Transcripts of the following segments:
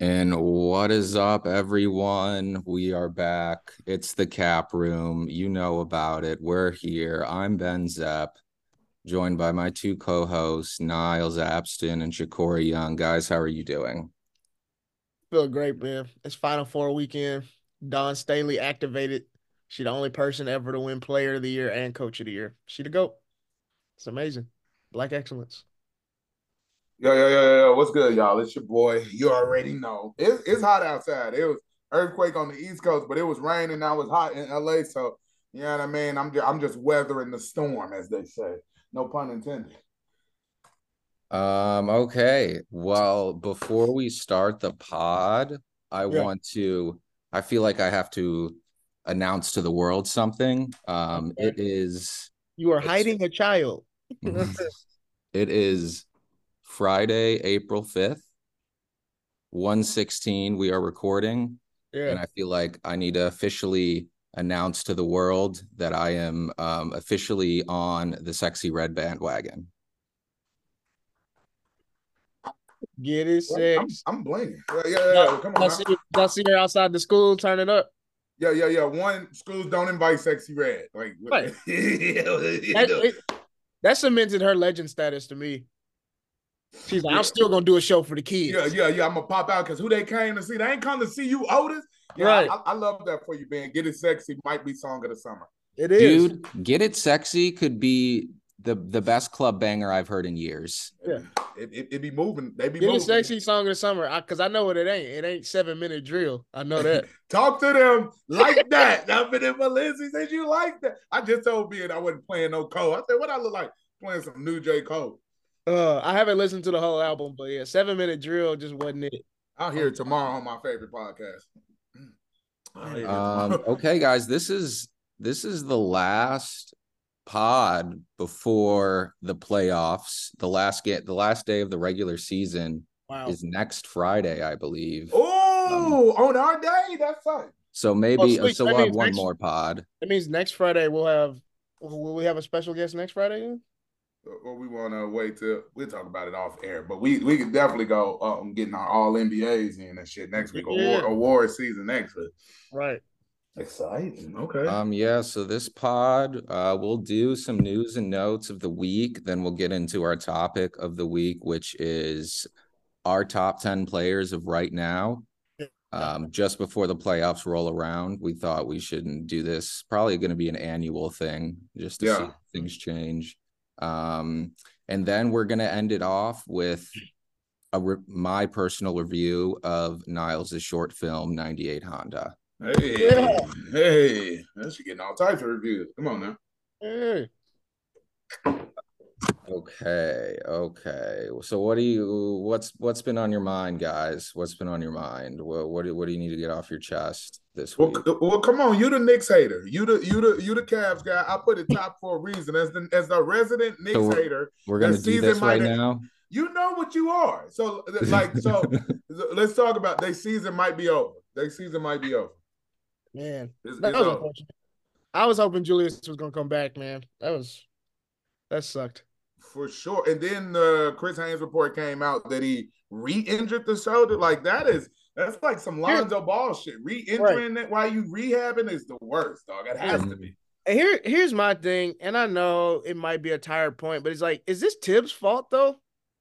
And what is up, everyone? We are back. It's the Cap Room. You know about it. We're here. I'm Ben Zepp, joined by my two co-hosts, Niles Abston and Shakori Young. Guys, how are you doing? Feel great, man. It's Final Four weekend. Dawn Staley activated. She the only person ever to win Player of the Year and Coach of the Year. She the GOAT. It's amazing. Black excellence. Yo. What's good, y'all? It's your boy. You already know. It's hot outside. It was earthquake on the East Coast, but it was raining. Now it's hot in LA. So, you know what I mean? I'm just weathering the storm, as they say. No pun intended. Okay. Well, before we start the pod, I Yeah. want to, I feel like I have to announce to the world something. Okay. It is, You are it's, hiding a child. it is Friday, April 5th. 1:16 we are recording, Yeah. and I feel like I need to officially announce to the world that I am officially on the Sexy Red bandwagon. Get it, I'm six. I'm blaming. Y'all, Come on y'all now. see, y'all see her outside the school turn it up. One, schools don't invite sexy red. Like, Right. you That, know. it, that cemented her legend status to me. She's like, I'm Yeah, still gonna do a show for the kids. I'm gonna pop out because who they came to see? They ain't come to see you, Otis. Yeah, Right. I love that for you, man. Get it sexy might be song of the summer. It is. Dude, Get It Sexy could be the best club banger I've heard in years. Yeah. It be moving. They be Get it moving. sexy song of the summer. Cause I know what it ain't. It ain't 7 minute drill. I know that. Talk to them like that. I've been in Valencia said you like that. I just told Ben I wasn't playing no Cole. I said, what I look like? Playing some new J. Cole. I haven't listened to the whole album, but yeah, 7 minute drill just wasn't it. I'll hear it tomorrow on my favorite podcast. I'll hear it tomorrow. Okay, guys, this is the last pod before the playoffs. The last day of the regular season Wow. is next Friday, I believe. On our day, that's fine. So Oh, maybe sweet. so That we'll have means one next. more pod. That means next Friday will we have a special guest next Friday? Then? Or we want to wait till we'll talk about it off air, but we could definitely go getting our all NBAs in and shit next week. Yeah. Award season next week. Right. Exciting. Okay. Yeah, so this pod, we'll do some news and notes of the week, then we'll get into our topic of the week, which is our top 10 players of right now. Just before the playoffs roll around, we thought we shouldn't do this. Probably going to be an annual thing just to see if things change. And then we're going to end it off with my personal review of Niles' short film, 98 Honda. Hey, that's getting all types of reviews. Come on now. Hey. Okay. So what's been on your mind, guys? What's been on your mind? What do you need to get off your chest this week? Well, come on. You the Knicks hater. You the Cavs guy. I put it top for a reason. As the resident Knicks hater, we're gonna do this right now. You know what you are. So let's talk about their season might be over. Man, It's that was over. unfortunate. I was hoping Julius was gonna come back, man. That sucked. For sure. And then the Chris Haynes report came out that he re-injured the shoulder. Like that's like some Lonzo Ball shit. Re-injuring it while you rehabbing is the worst, dog. It has to be. And here's my thing, and I know it might be a tired point, but it's like, is this Tibbs' fault though?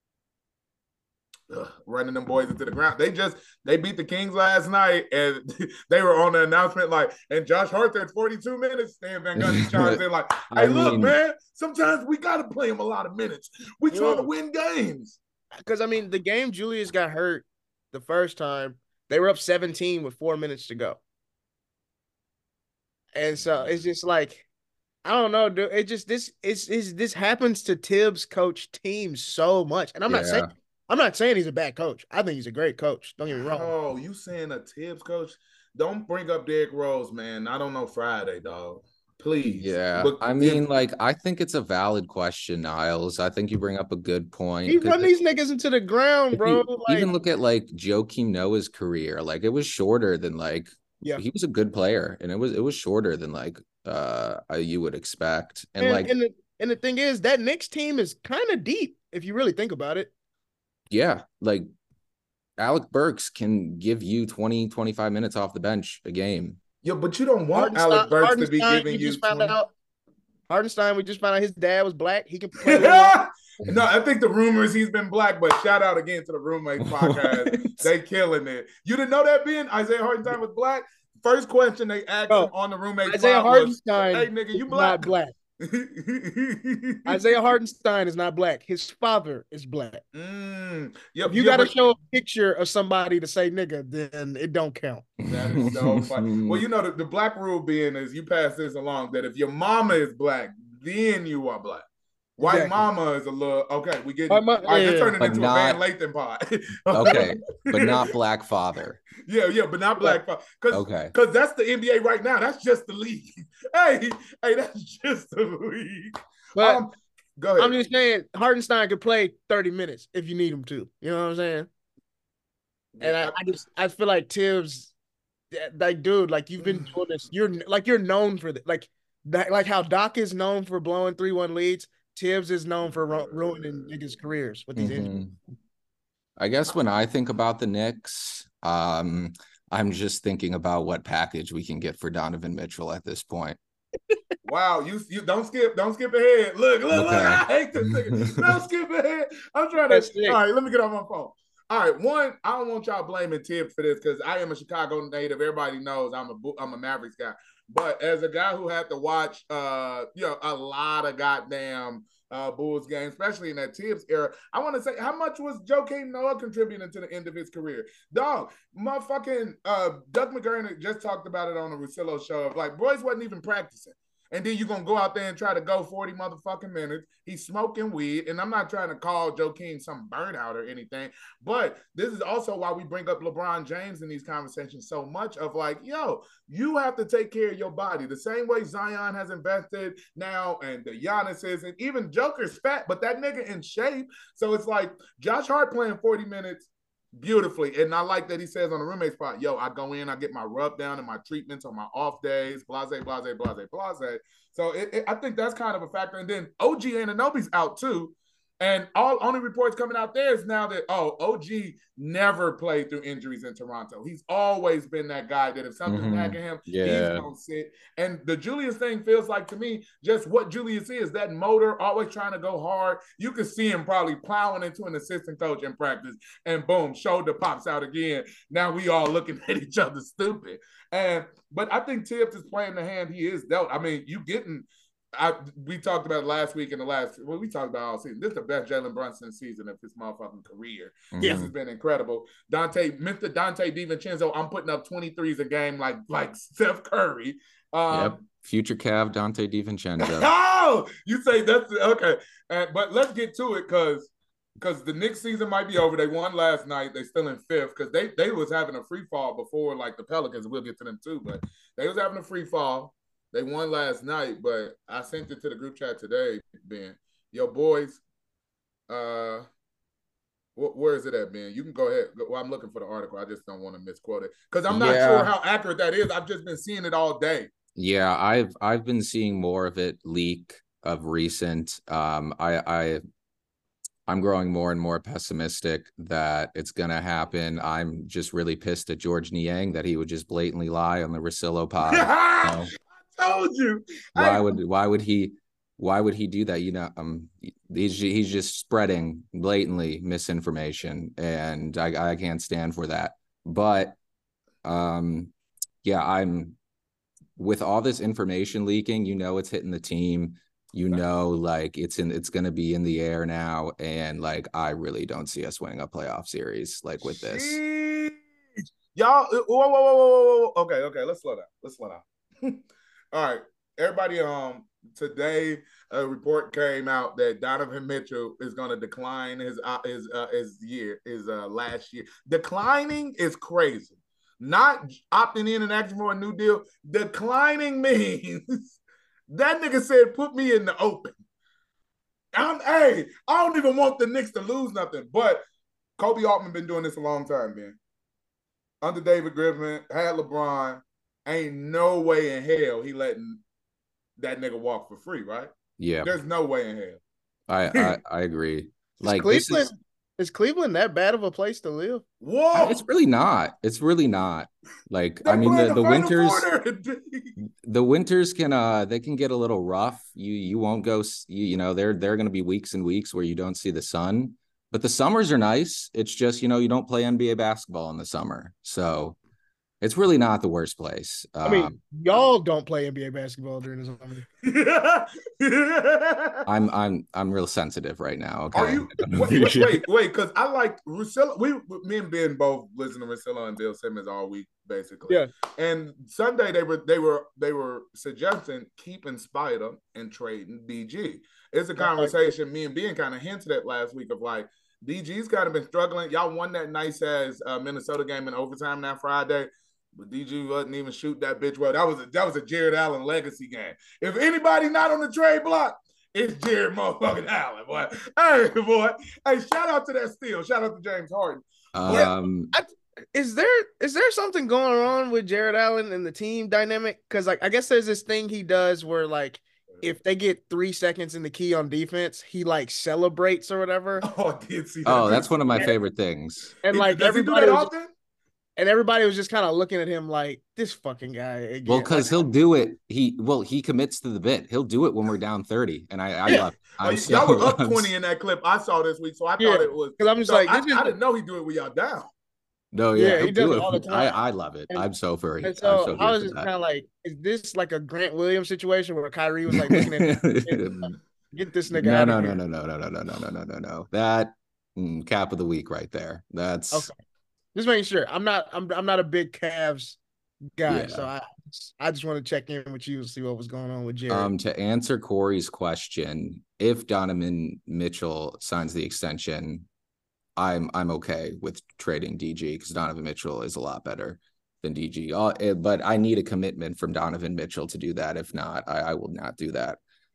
Running them boys into the ground. They beat the Kings last night, and they were on the announcement like, and Josh Hart at 42 minutes. Stan Van Gundy chimes in like, "Hey, look, man. Sometimes we got to play him a lot of minutes. We trying to win games." Because I mean, the game Julius got hurt the first time, they were up 17 with 4 minutes to go, and so it's just like, I don't know, dude. It just this happens to Tibbs' coach teams so much, and I'm not saying he's a bad coach. I think he's a great coach. Don't get me wrong. Oh, you saying a Tibbs coach? Don't bring up Derrick Rose, man. I don't know Friday, dog. Please. Yeah. But I mean, I think it's a valid question, Niles. I think you bring up a good point. He run these niggas into the ground, bro. Even look at Joakim Noah's career. It was shorter than he was a good player, and it was shorter than you would expect. And the thing is, that Knicks team is kind of deep if you really think about it. Yeah, Alec Burks can give you 20, 25 minutes off the bench a game. Yeah, but you don't want Alec Burks to be giving you 20. Hartenstein, we just found out his dad was black. He can play. No, I think the rumors he's been black, but shout out again to the Roommates podcast. They killing it. You didn't know that, Ben? Isaiah Hartenstein was black? First question they asked him on the Roommates Isaiah Hartenstein was, hey, nigga, you black? Not black. Isaiah Hartenstein is not black. His father is black. Yep, if you got to show a picture of somebody to say nigga, then it don't count. That is so funny. Well, you know, the black rule being is you pass this along that if your mama is black, then you are black. White mama is a little okay. We get all right. They're turning into a Van Lathan pod. Okay, but not black father. Yeah, but not black father. Because that's the NBA right now. That's just the league. Hey, that's just the league. But go ahead. I'm just saying, Hartenstein could play 30 minutes if you need him to. You know what I'm saying? And I feel like Tibbs, like, dude, like you've been doing this. You're known for that. Like how Doc is known for blowing 3-1 leads. Tibbs is known for ruining niggas' careers with these injuries. I guess when I think about the Knicks, I'm just thinking about what package we can get for Donovan Mitchell at this point. Wow, you don't skip ahead. Look, I hate this nigga. Don't skip ahead. I'm trying to. All right, let me get on my phone. All right, one, I don't want y'all blaming Tibbs for this because I am a Chicago native. Everybody knows I'm a Mavericks guy. But as a guy who had to watch, a lot of goddamn Bulls games, especially in that Tibbs era, I want to say, how much was Joakim Noah contributing to the end of his career? Dog, motherfucking Doug McGurn just talked about it on the Russillo show of like, boys wasn't even practicing. And then you're going to go out there and try to go 40 motherfucking minutes. He's smoking weed. And I'm not trying to call Joakim some burnout or anything. But this is also why we bring up LeBron James in these conversations so much of like, yo, you have to take care of your body. The same way Zion has invested now and the Giannis is. And even Joker's fat, but that nigga in shape. So it's like Josh Hart playing 40 minutes beautifully. And I like that he says on the Roommate spot, yo, I go in, I get my rub down and my treatments on my off days, blase. So I think that's kind of a factor. And then OG Anunoby's out too. And only reports coming out there is now that, OG never played through injuries in Toronto. He's always been that guy that if something's nagging him, he's going to sit. And the Julius thing feels like to me just what Julius is, that motor, always trying to go hard. You can see him probably plowing into an assistant coach in practice and boom, shoulder pops out again. Now we all looking at each other stupid. But I think Tibbs is playing the hand he is dealt. I mean, we talked about it last week and we talked about all season. This is the best Jalen Brunson season of his motherfucking career. This has been incredible. Mr. Dante DiVincenzo, I'm putting up 23s a game like Steph Curry. Future Cav Dante DiVincenzo. Oh, you say that's okay. But let's get to it because the Knicks season might be over. They won last night. They still in fifth because they was having a free fall before like the Pelicans. We'll get to them too, but they was having a free fall. They won last night, but I sent it to the group chat today, Ben. Yo, boys, where is it at, Ben? You can go ahead. Well, I'm looking for the article. I just don't want to misquote it because I'm not sure how accurate that is. I've just been seeing it all day. Yeah, I've been seeing more of it leak of recent. I'm growing more and more pessimistic that it's going to happen. I'm just really pissed at George Niang that he would just blatantly lie on the Russillo pod. You know? Told you. Why would he do that? You know, he's just spreading blatantly misinformation, and I can't stand for that. But I'm with all this information leaking, you know, it's hitting the team. You know, like it's going to be in the air now, and like I really don't see us winning a playoff series like with this. Y'all, whoa. Okay, let's slow down. All right, everybody. Today a report came out that Donovan Mitchell is going to decline his last year. Declining is crazy. Not opting in and asking for a new deal. Declining means that nigga said, "Put me in the open." I don't even want the Knicks to lose nothing. But Kobe Altman been doing this a long time, man. Under David Griffin, had LeBron. Ain't no way in hell he letting that nigga walk for free, right? Yeah. There's no way in hell. I agree. Like Cleveland Is Cleveland that bad of a place to live? Whoa! It's really not. It's really not. Like, They I mean, play the Final winters, Four there. the winters can they can get a little rough. You won't go. You know, there are going to be weeks and weeks where you don't see the sun, but the summers are nice. It's just, you know, you don't play NBA basketball in the summer, so it's really not the worst place. I mean, y'all don't play NBA basketball during the summer. I'm real sensitive right now. Okay. Are you wait, because I like Russillo. Me and Ben both listen to Russillo and Bill Simmons all week, basically. Yeah. And Sunday they were suggesting keeping Spider and trading DG. It's a conversation me and Ben kind of hinted at last week of like DG's kind of been struggling. Y'all won that nice ass Minnesota game in overtime that Friday. But DG wasn't even shoot that bitch well. That was a Jared Allen legacy game. If anybody not on the trade block, it's Jared motherfucking Allen, boy. Hey, boy. Hey, shout out to that steal. Shout out to James Harden. Is there something going on with Jared Allen and the team dynamic? Because like I guess there's this thing he does where like if they get 3 seconds in the key on defense, he like celebrates or whatever. Oh, I did see that. Oh, that's one of my favorite things. And like does everybody he do that often? And everybody was just kind of looking at him like this fucking guy again. Well, because he'll do it. He commits to the bit. He'll do it when we're down 30. And I love it. Y'all were up 20 in that clip I saw this week, so I thought it was because I'm just like I didn't know he'd do it when y'all down. No, yeah, he does it all the time. I love it. I'm so furry. And so I was just kind of like, is this like a Grant Williams situation where Kyrie was like looking at him, get this nigga out of here? No. That cap of the week right there. That's okay. Just making sure. I'm not a big Cavs guy, so I just want to check in with you and see what was going on with Jared. To answer Corey's question, if Donovan Mitchell signs the extension, I'm okay with trading DG because Donovan Mitchell is a lot better than DG. But I need a commitment from Donovan Mitchell to do that. If not, I will not do that.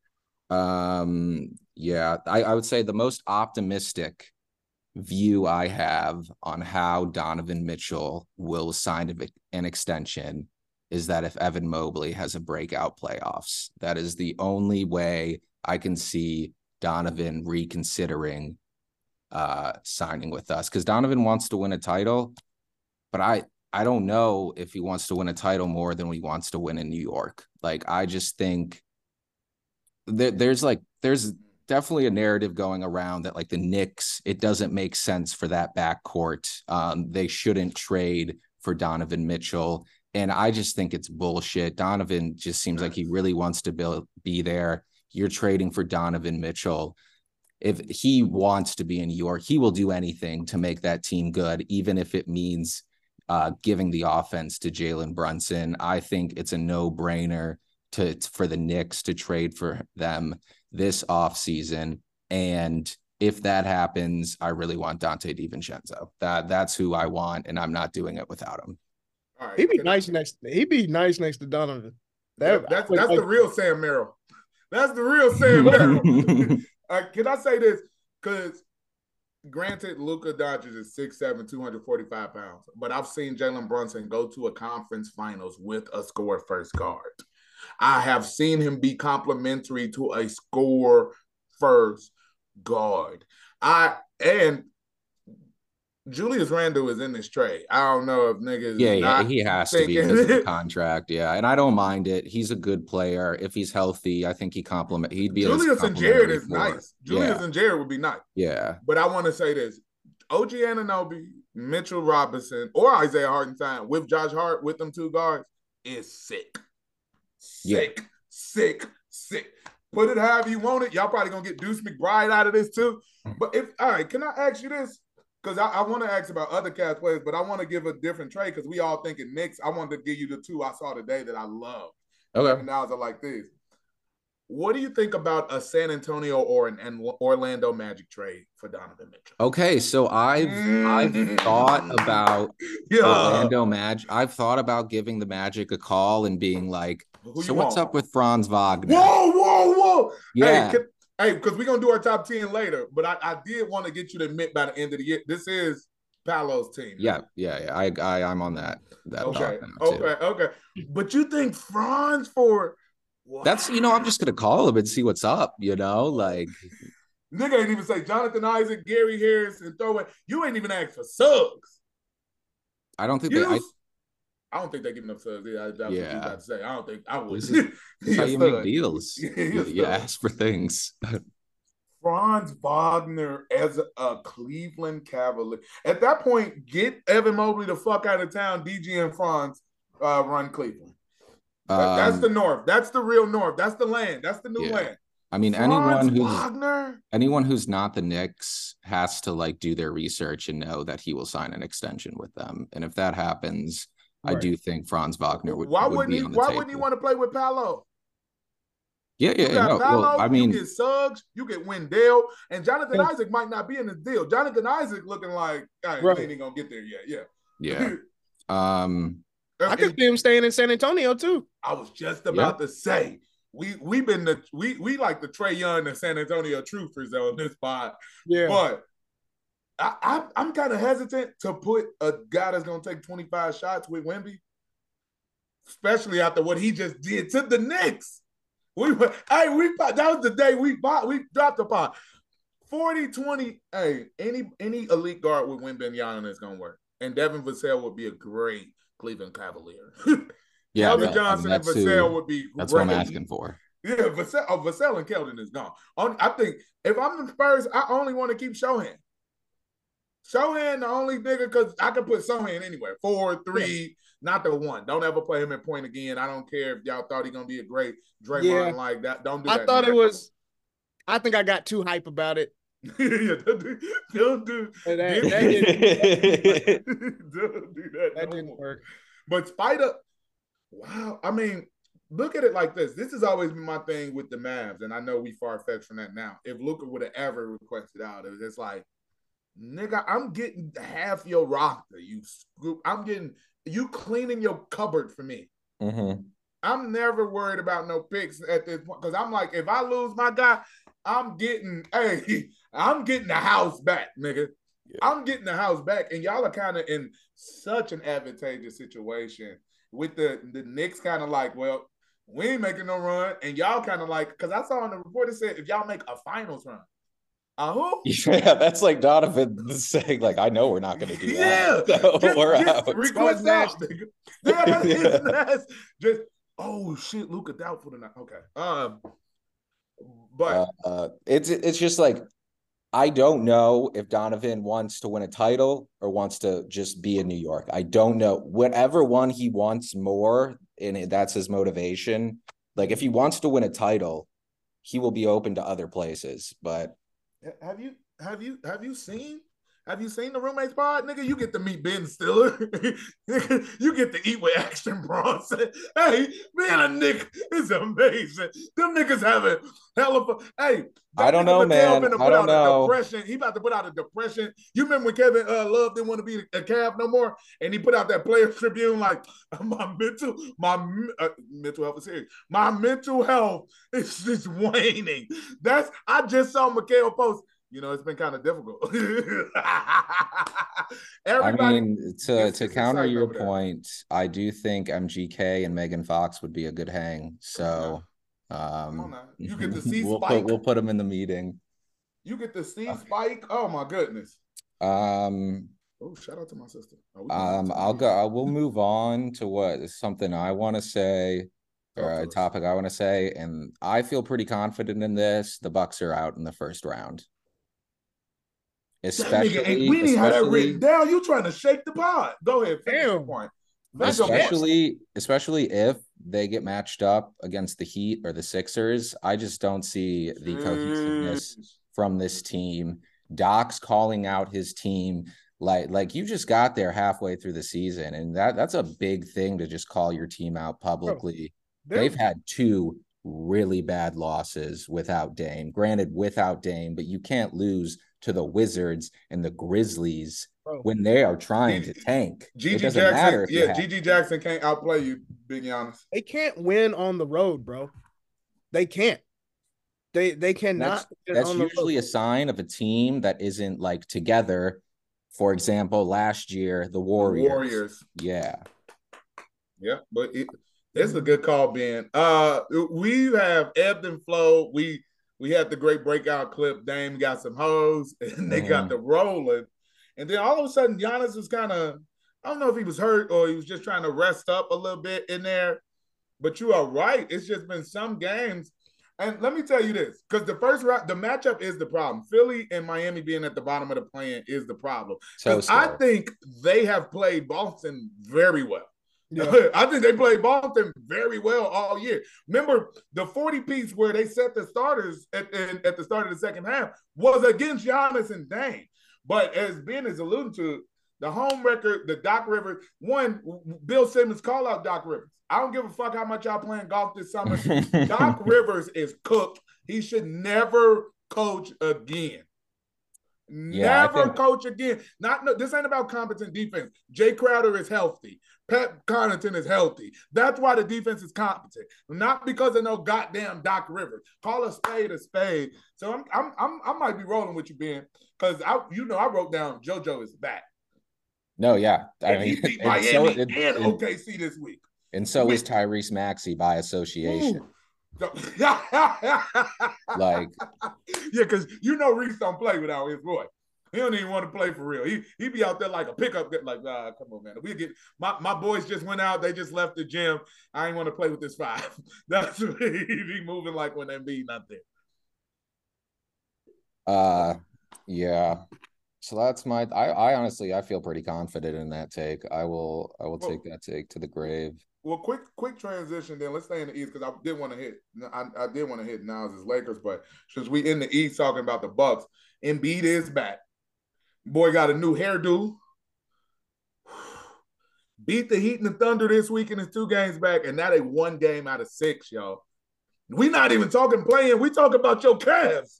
I would say the most optimistic view I have on how Donovan Mitchell will sign an extension is that if Evan Mobley has a breakout playoffs, that is the only way I can see Donovan reconsidering signing with us, because Donovan wants to win a title, but I don't know if he wants to win a title more than he wants to win in New York. Like, I just think there's definitely a narrative going around that like the Knicks, it doesn't make sense for that backcourt. They shouldn't trade for Donovan Mitchell. And I just think it's bullshit. Donovan just seems like he really wants to be there. You're trading for Donovan Mitchell. If he wants to be in New York, he will do anything to make that team good, even if it means giving the offense to Jalen Brunson. I think it's a no-brainer for the Knicks to trade for them this offseason. And if that happens, I really want Dante DiVincenzo. That's who I want, and I'm not doing it without him. All right, he'd be nice next to Donovan. That's the real Sam Merrill. That's the real Sam Merrill. Can I say this? Because granted, Luka Doncic is 6'7", 245 pounds, but I've seen Jalen Brunson go to a conference finals with a score first guard. I have seen him be complimentary to a score first guard. And Julius Randle is in this trade. I don't know if niggas. Yeah, he has to be because of the contract. Yeah, and I don't mind it. He's a good player. If he's healthy, I think he'd be. Julius and Jared is nice. Julius and Jared would be nice. Yeah, but I want to say this: OG Anunoby, Mitchell Robinson, or Isaiah Hartenstein with Josh Hart with them two guards is sick. Sick. Put it however you want it. Y'all probably gonna get Deuce McBride out of this too. But all right, can I ask you this? Because I want to ask about other Cavs players, but I want to give a different trade because we all thinking Knicks. I wanted to give you the two I saw today that I love. Okay. And now are like this. What do you think about a San Antonio or an Orlando Magic trade for Donovan Mitchell? Okay, so I've thought about Orlando Magic. I've thought about giving the Magic a call and being like, so what's up with Franz Wagner? Whoa. Yeah. Hey, because we're going to do our top 10 later, but I did want to get you to admit by the end of the year, this is Paolo's team. Yeah. I'm on that. Okay. But you think Franz for... Wow. That's, I'm just going to call him and see what's up, like... Nigga ain't even say Jonathan Isaac, Gary Harris, and throw it. You ain't even asked for Suggs. I don't think I don't think they give enough Suggs. Yeah, that's what you about to say. I don't think I would. This is how you make deals. You ask for things. Franz Wagner as a Cleveland Cavalier. At that point, get Evan Mobley the fuck out of town. DG and Franz run Cleveland. That's the North. That's the real North. That's the land. That's the new land. I mean, anyone who's not the Knicks has to like do their research and know that he will sign an extension with them. And if that happens, right. I do think Franz Wagner would. Why wouldn't he want to play with Paolo? Yeah. Paolo, well, I mean, you get Suggs, you get Wendell, and Jonathan Isaac might not be in the deal. Jonathan Isaac looking like he ain't gonna get there yet. Yeah. I could see him staying in San Antonio too. I was just about to say we like the Trae Young and San Antonio truthers on this pod. Yeah, but I'm kind of hesitant to put a guy that's gonna take 25 shots with Wemby, especially after what he just did to the Knicks. That was the day we dropped the pot. 40-20. Hey, any elite guard with Wembanyama is gonna work, and Devin Vassell would be a great Cleveland Cavalier. Yeah, Keldon Johnson and Vassell would be that's great. What I'm asking for. Yeah, Vassell and Keldon is gone. I think if I'm the Spurs, I only want to keep Shohan. Shohan the only nigga because I can put Shohan anywhere. 4, 3, not the 1. Don't ever play him at point again. I don't care if y'all thought he gonna be a great Draymond like that. Don't do that. I thought it was. I think I got too hype about it. Yeah, don't do that. That didn't work. But Spider, wow. I mean, look at it like this. This has always been my thing with the Mavs, and I know we far-fetched from that now. If Luka would have ever requested out, it was just like, nigga, I'm getting half your roster. I'm getting you cleaning your cupboard for me. Mm-hmm. I'm never worried about no picks at this point because I'm like, if I lose my guy, I'm getting the house back, nigga. Yeah. I'm getting the house back, and y'all are kind of in such an advantageous situation with the Knicks kind of like, well, we ain't making no run, and y'all kind of like, because I saw on the report it said if y'all make a finals run. Who? Yeah, that's like Donovan saying, like, I know we're not going to do that. Yeah, so we're out. Request out, nigga. Yeah, just oh shit, Luka doubtful tonight. Okay, but it's just like I don't know if Donovan wants to win a title or wants to just be in New York. I don't know. Whatever one he wants more, and that's his motivation. Like if he wants to win a title, he will be open to other places. But have you seen the Roommates pod? Nigga, you get to meet Ben Stiller. You get to eat with Action Bronson. Hey, man, a nigga is amazing. Them niggas having hell of a... Hey, I don't know, man. I don't know. He about to put out a depression. You remember when Kevin Love didn't want to be a Cav no more? And he put out that Players Tribune like, my mental health is serious. My mental health is just waning. I just saw Mikhail post, it's been kind of difficult. To counter your point, I do think MGK and Megan Fox would be a good hang. So you get to see Spike. We'll put them in the meeting. You get to see Spike. Oh my goodness. Shout out to my sister. We'll move on to what is something I want to say, or a topic I want to say, and I feel pretty confident in this. The Bucks are out in the first round. Especially, we didn't have that written down. You trying to shake the pot? Go ahead. Point. Especially if they get matched up against the Heat or the Sixers. I just don't see the cohesiveness from this team. Doc's calling out his team like you just got there halfway through the season, and that's a big thing to just call your team out publicly. They've had 2 really bad losses without Dame. Granted, without Dame, but you can't lose to the Wizards and the Grizzlies when they are trying to tank. Gigi Jackson can't outplay you, Big Giannis. They can't win on the road, bro. They can't. They cannot. That's usually a sign of a team that isn't like together. For example, last year, the Warriors. Yeah. Yeah, but it's a good call, Ben. We have ebbed and flowed. We had the great breakout clip. Dame got some hoes, and they got the rolling. And then all of a sudden, Giannis was kind of, I don't know if he was hurt or he was just trying to rest up a little bit in there. But you are right. It's just been some games. And let me tell you this, because the first round, the matchup is the problem. Philly and Miami being at the bottom of the play-in is the problem. Because I think they have played Boston very well. Yeah. I think they played Boston very well all year. Remember, the 40-piece where they set the starters at the start of the second half was against Giannis and Dame. But as Ben is alluding to, the home record, the Doc Rivers, Bill Simmons call out Doc Rivers. I don't give a fuck how much y'all playing golf this summer. Doc Rivers is cooked. He should never coach again. Never coach again. This ain't about competent defense. Jay Crowder is healthy. Pat Connaughton is healthy. That's why the defense is competent, not because of no goddamn Doc Rivers. Call a spade a spade. So I might be rolling with you, Ben, because I wrote down JoJo is back. No, yeah, I mean, he beat Miami and OKC this week, and so is Tyrese Maxey by association. Like, yeah, because Reese don't play without his boy. He don't even want to play for real. He be out there like a pickup, like, come on, man. We get my boys just went out. They just left the gym. I ain't want to play with this five. That's what he be moving like when Embiid not there. Yeah. So that's my. I honestly feel pretty confident in that take. I will take that take to the grave. Well, quick transition. Then let's stay in the East because I did want to hit. I did want to hit Niles' Lakers, but since we in the East talking about the Bucks, Embiid is back. Boy got a new hairdo. Beat the Heat and the Thunder this week in his 2 games back, and now they 1 game out of 6, y'all. We not even talking playing. We talking about your Cavs.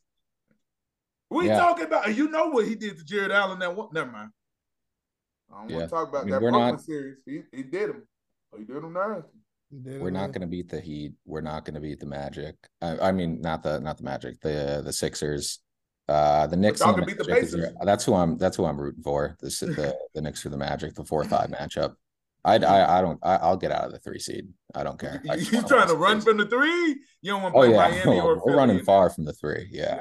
We talking about, what he did to Jared Allen that one. Never mind. I don't want to talk about that Brooklyn series. He did him. He did him nasty. We're not going to beat the Heat. We're not going to beat the Magic. I mean, not the Magic. The Sixers. The Knicks. And the beat the Pacers. That's who I'm rooting for. The Knicks or the Magic. The 4-5 matchup. I'll get out of the 3 seed. I don't care. You trying to run from the 3? You don't want to play Miami or Philly? We're running far from the 3. Yeah.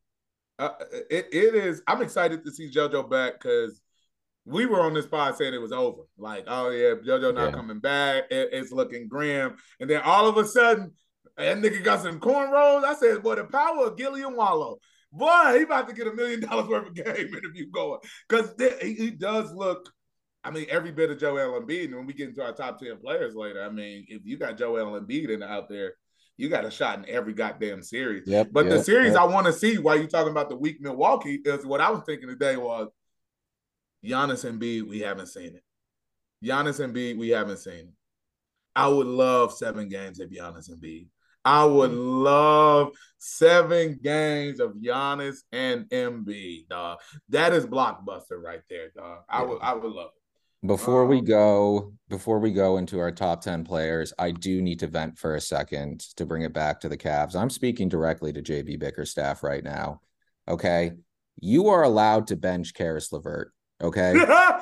It is. I'm excited to see JoJo back because we were on this pod saying it was over. Like, oh yeah, JoJo not coming back. It's looking grim. And then all of a sudden, that nigga got some cornrows. I said, boy, the power of Gillian Wallow. Boy, he about to get $1 million worth of game interview going because he does look. I mean, every bit of Joel Embiid. And when we get into our top 10 players later, I mean, if you got Joel Embiid out there. You got a shot in every goddamn series. The series I want to see while you're talking about the weak Milwaukee is what I was thinking today was Giannis and Embiid, we haven't seen it. Giannis and Embiid, we haven't seen it. I would love 7 games of Giannis and Embiid. I would love 7 games of Giannis and Embiid, dog. That is blockbuster right there, dog. I would love it. Before we go into our top 10 players, I do need to vent for a second to bring it back to the Cavs. I'm speaking directly to JB Bickerstaff right now. Okay. You are allowed to bench Caris LeVert. Okay.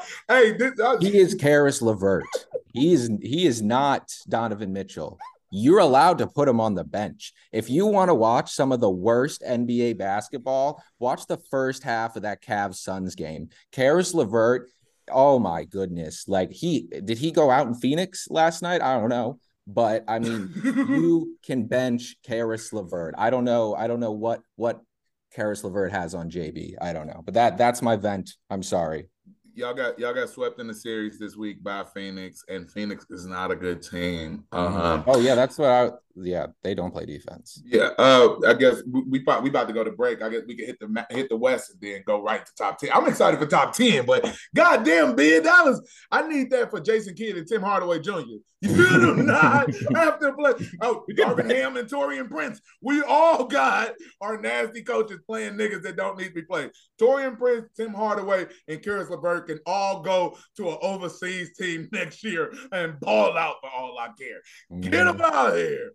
He is Caris LeVert. He is not Donovan Mitchell. You're allowed to put him on the bench. If you want to watch some of the worst NBA basketball, watch the first half of that Cavs Suns game. Caris LeVert. Oh my goodness. Like did he go out in Phoenix last night? I don't know. But I mean, you can bench Caris LeVert. I don't know what Caris LeVert has on JB. I don't know. But that's my vent. I'm sorry. Y'all got swept in the series this week by Phoenix, and Phoenix is not a good team. Oh yeah, that's what they don't play defense. Yeah, I guess we about to go to break. I guess we can hit the West and then go right to top 10. I'm excited for top 10, but goddamn, Ben, I need that for Jason Kidd and Tim Hardaway Jr. You feel them not after play? Oh, Darvin Ham and Taurean Prince. We all got our nasty coaches playing niggas that don't need to be played. Taurean Prince, Tim Hardaway, and Caris LeVert can all go to an overseas team next year and ball out for all I care. Get them out of here.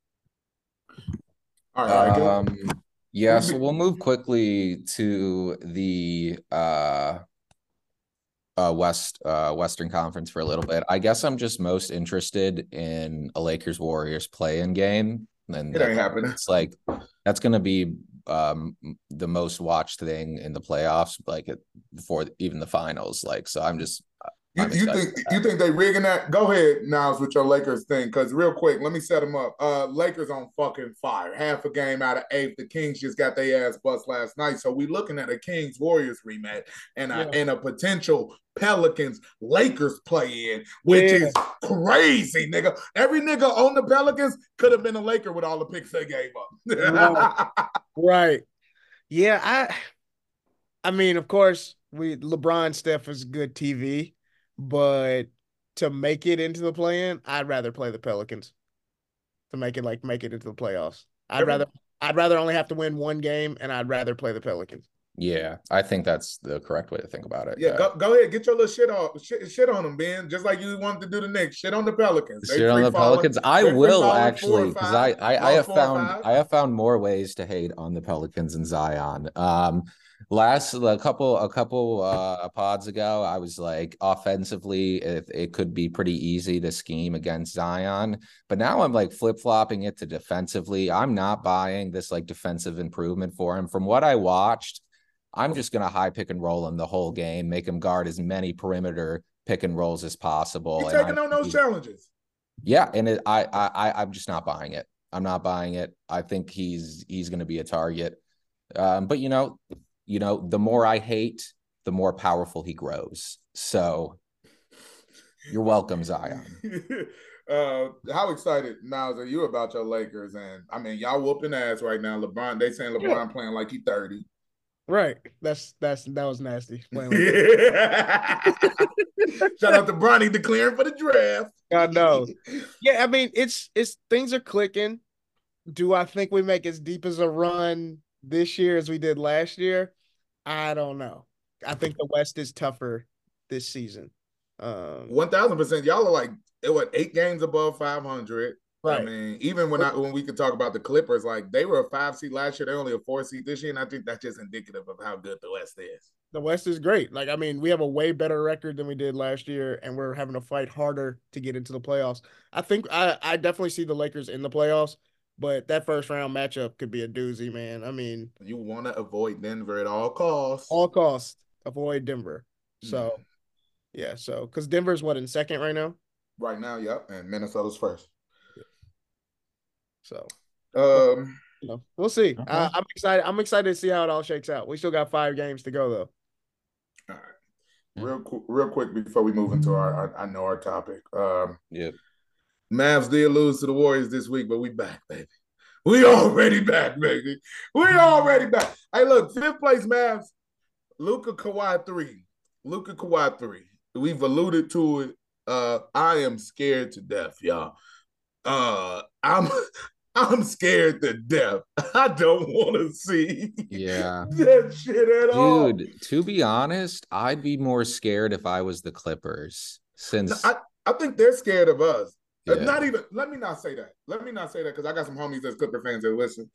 All right. Yeah, so we'll move quickly to the Western Conference for a little bit. I guess I'm just most interested in a Lakers Warriors play-in game. And it ain't happening. It's like That's going to be the most watched thing in the playoffs, like before even the finals. Like, so I'm You think they rigging that? Go ahead, Niles, with your Lakers thing. Because real quick, let me set them up. Lakers on fucking fire. Half a game out of 8. The Kings just got their ass bust last night. So we looking at a Kings Warriors rematch and a potential Pelicans Lakers play in, which is crazy, nigga. Every nigga on the Pelicans could have been a Laker with all the picks they gave up. Right. Yeah, I mean, of course, LeBron Steph is good TV. But to make it into the play-in, I'd rather play the Pelicans to make it into the playoffs. I'd rather only have to win one game, and I'd rather play the Pelicans. Yeah, I think that's the correct way to think about it. Yeah, go ahead, get your little shit on them, Ben. Just like you wanted to do the Knicks. Shit on the Pelicans. Shit on the Pelicans. I will actually, because I have found more ways to hate on the Pelicans and Zion. A couple pods ago, I was like, offensively, it could be pretty easy to scheme against Zion, but now I'm like flip-flopping it to defensively. I'm not buying this like defensive improvement for him. From what I watched, I'm just gonna high pick and roll him the whole game, make him guard as many perimeter pick and rolls as possible. He's taking on those challenges. Yeah, and I'm just not buying it. I'm not buying it. I think he's gonna be a target. But you know, the more I hate, the more powerful he grows. So you're welcome, Zion. How excited, Niles, are you about your Lakers? And I mean, y'all whooping ass right now. LeBron, they saying LeBron playing like he's 30. Right. That was nasty. Shout out to Bronny declaring for the draft. I know. Yeah, I mean, it's things are clicking. Do I think we make as deep as a run this year as we did last year? I don't know. I think the West is tougher this season. 1,000%. Y'all are like 8 games above 500. Right. I mean, even when we could talk about the Clippers, like they were a 5 seed last year, they're only a 4 seed this year, and I think that's just indicative of how good the West is. The West is great. Like, I mean, we have a way better record than we did last year, and we're having to fight harder to get into the playoffs. I think I definitely see the Lakers in the playoffs, but that first round matchup could be a doozy, man. I mean, you want to avoid Denver at all costs. All costs, avoid Denver. So, so because Denver's in second right now? Right now, yep, and Minnesota's first. So, we'll see. Okay. I'm excited. I'm excited to see how it all shakes out. We still got 5 games to go, though. All right, real quick before we move into our topic. Mavs did lose to the Warriors this week, but we back, baby. We already back, baby. We already back. Hey, look, 5th place Mavs. Luka Kawhi 3. We've alluded to it. I am scared to death, y'all. I'm scared to death. I don't want to see that shit at all. Dude, to be honest, I'd be more scared if I was the Clippers. Since I think they're scared of us. Not even, let me not say that because I got some homies that's Clipper fans that listen.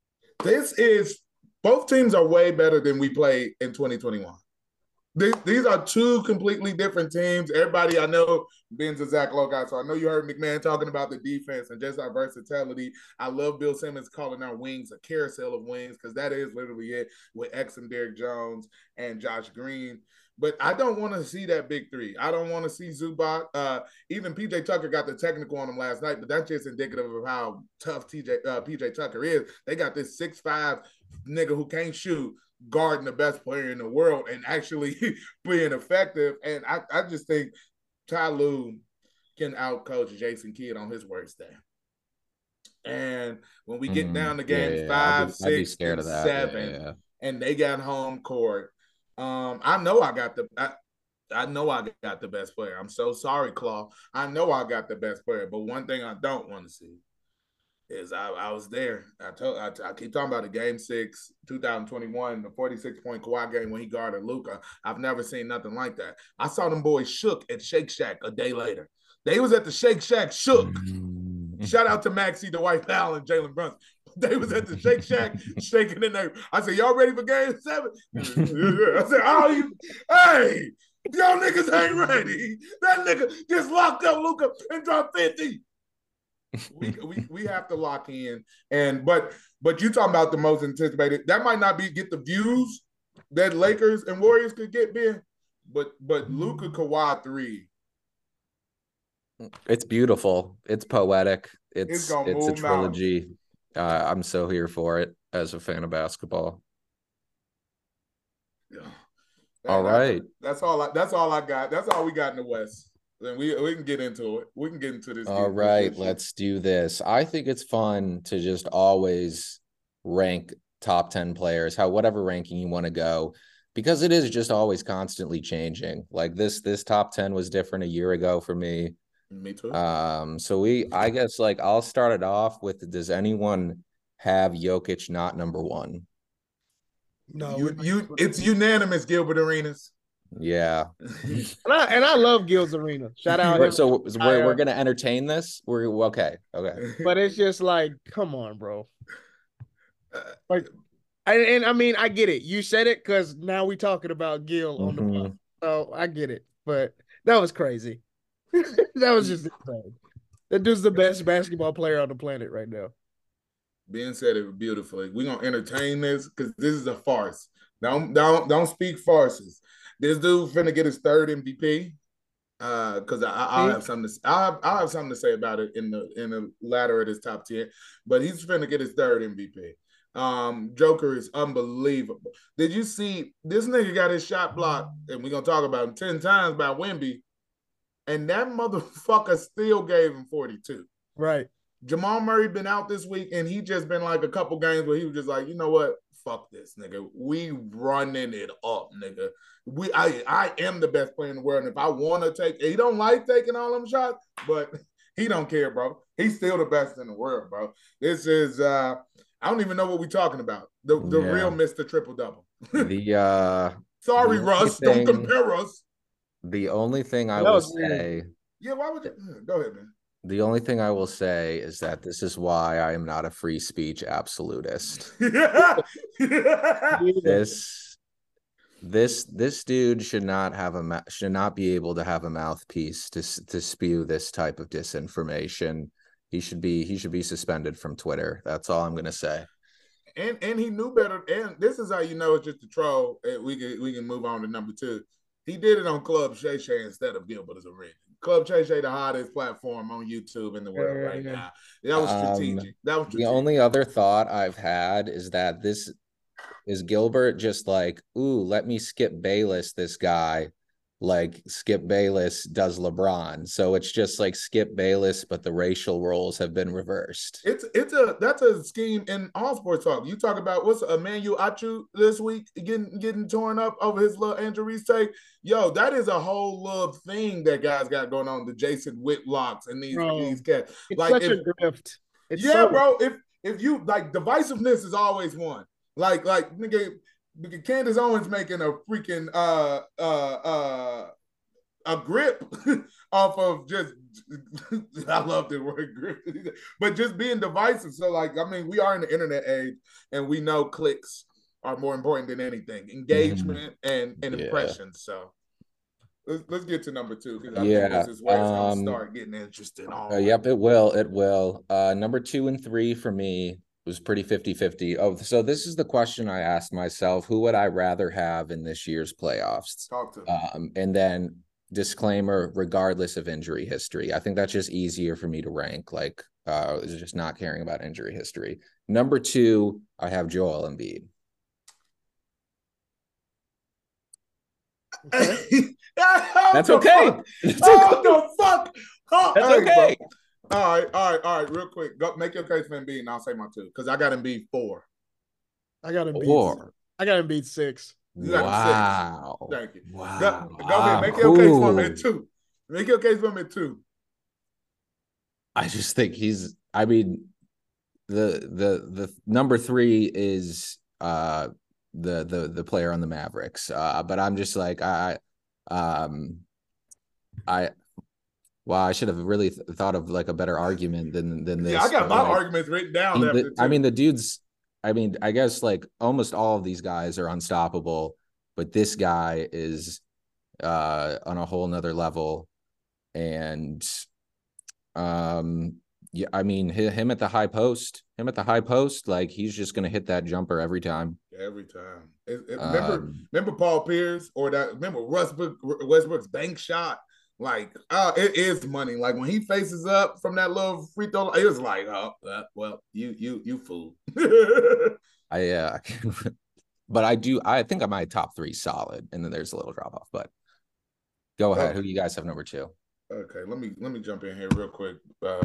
Both teams are way better than we played in 2021. These are 2 completely different teams. Everybody I know, Ben's a Zach Lowe guy, so I know you heard McMahon talking about the defense and just our versatility. I love Bill Simmons calling our wings a carousel of wings because that is literally it with Exum, Derrick Jones, and Josh Green. But I don't want to see that big 3. I don't want to see Zubac. Even PJ Tucker got the technical on him last night, but that's just indicative of how tough PJ Tucker is. They got this 6'5" nigga who can't shoot guarding the best player in the world and actually being effective. And I just think Ty Lue can outcoach Jason Kidd on his worst day. And when we get down to games 5, 6, and 7, and they got home court, I know I got the best player. I'm so sorry, Claw. I know I got the best player, but one thing I don't want to see is I was there. I keep talking about the game 6, 2021, the 46-point Kawhi game when he guarded Luka. I've never seen nothing like that. I saw them boys shook at Shake Shack a day later. They was at the Shake Shack shook. Shout out to Maxey, Dwight Powell, and Jalen Brunson. They was at the Shake Shack shaking in there. I said, y'all ready for game 7? I said, hey, y'all niggas ain't ready. That nigga just locked up Luka and dropped 50. We have to lock in. And but you talking about the most anticipated. That might not get the views that Lakers and Warriors could get, Ben. But Luka Kawhi 3. It's beautiful. It's poetic. It's a trilogy. I'm so here for it as a fan of basketball. Yeah. All right. That's all I got. That's all we got in the West. Then we can get into it. We can get into this. All right, let's do this. I think it's fun to just always rank top 10 players, whatever ranking you want to go, because it is just always constantly changing. Like this top 10 was different a year ago for me. Me too. So I guess like I'll start it off with, does anyone have Jokic not number one? No, it's unanimous, Gilbert Arenas. Yeah. and I love Gil's Arena. Shout out. So we're gonna entertain this. We're okay. But it's just like, come on, bro. Like, and I mean, I get it. You said it because now we talking about Gil on the pod. So I get it. But that was crazy. That was just insane. That dude's the best basketball player on the planet right now. Ben said it beautifully. We're gonna entertain this because this is a farce. Don't speak farces. This dude finna get his third MVP. Because I'll have something to say about it in the latter of this top 10. But he's finna get his third MVP. Joker is unbelievable. Did you see this nigga got his shot blocked, and we're gonna talk about him 10 times by Wemby, and that motherfucker still gave him 42. Right. Jamal Murray been out this week, and he just been like a couple games where he was just like, you know what? Fuck this, nigga. We running it up, nigga. I am the best player in the world, and if I want to take, he don't like taking all them shots, but he don't care, bro. He's still the best in the world, bro. This is I don't even know what we're talking about. The real Mr. Triple Double. Sorry, Russ. Don't compare us. The only thing I will say. Yeah, why would you go ahead, man? The only thing I will say is that this is why I am not a free speech absolutist. This dude should not be able to have a mouthpiece to spew this type of disinformation. He should be suspended from Twitter. That's all I'm gonna say. And he knew better. And this is how you know it's just a troll. We can move on to number 2. He did it on Club Shay Shay instead of Gilbert Arenas. Club Shay Shay, the hottest platform on YouTube in the world right now. That was strategic. The only other thought I've had is that this is Gilbert just like, ooh, let me Skip Bayless this guy, like Skip Bayless does LeBron. So it's just like Skip Bayless, but the racial roles have been reversed. That's a scheme in all sports talk. You talk about what's Emmanuel Achu this week getting torn up over his little Andrew Reese take. Yo, that is a whole little thing that guys got going on. The Jason Whitlocks and these cats. It's like such a grift. Bro. If you like, divisiveness is always one. Like nigga Candace Owens making a freaking a grip off of just I love the word grip, but just being divisive. So like, I mean, we are in the internet age, and we know clicks are more important than anything, engagement and impressions. So let's get to number 2 because I think this is where it's gonna start getting interesting. Yep, it will. Number 2 and 3 for me was pretty 50-50. Oh, so this is the question I asked myself: who would I rather have in this year's playoffs? Talk to me. And then disclaimer, regardless of injury history. I think that's just easier for me to rank, like just not caring about injury history. Number 2, I have Joel Embiid. That's okay. What the fuck? That's okay. Bro. All right. Real quick, go make your case for Embiid, and I'll say my 2 because I got Embiid 4. I got Embiid 6. Wow. 6. Thank you. Wow. Go ahead. Make your case for him at 2. Make your case for him at 2. I just think he's. I mean, the number 3 is the player on the Mavericks. But I'm just like Wow, I should have really thought of like a better argument than this. Yeah, I got my arguments written down. The dude's. I mean, I guess like almost all of these guys are unstoppable, but this guy is on a whole nother level. And Yeah, I mean, him at the high post, like he's just gonna hit that jumper every time. Every time. Um, Remember Paul Pierce or that? Remember Westbrook's bank shot? Like, it is money. Like when he faces up from that little free throw, it was like, oh, well, you fool. I but I think I might top three solid, and then there's a little drop off. But go ahead. Who do you guys have number two? Okay, let me jump in here real quick.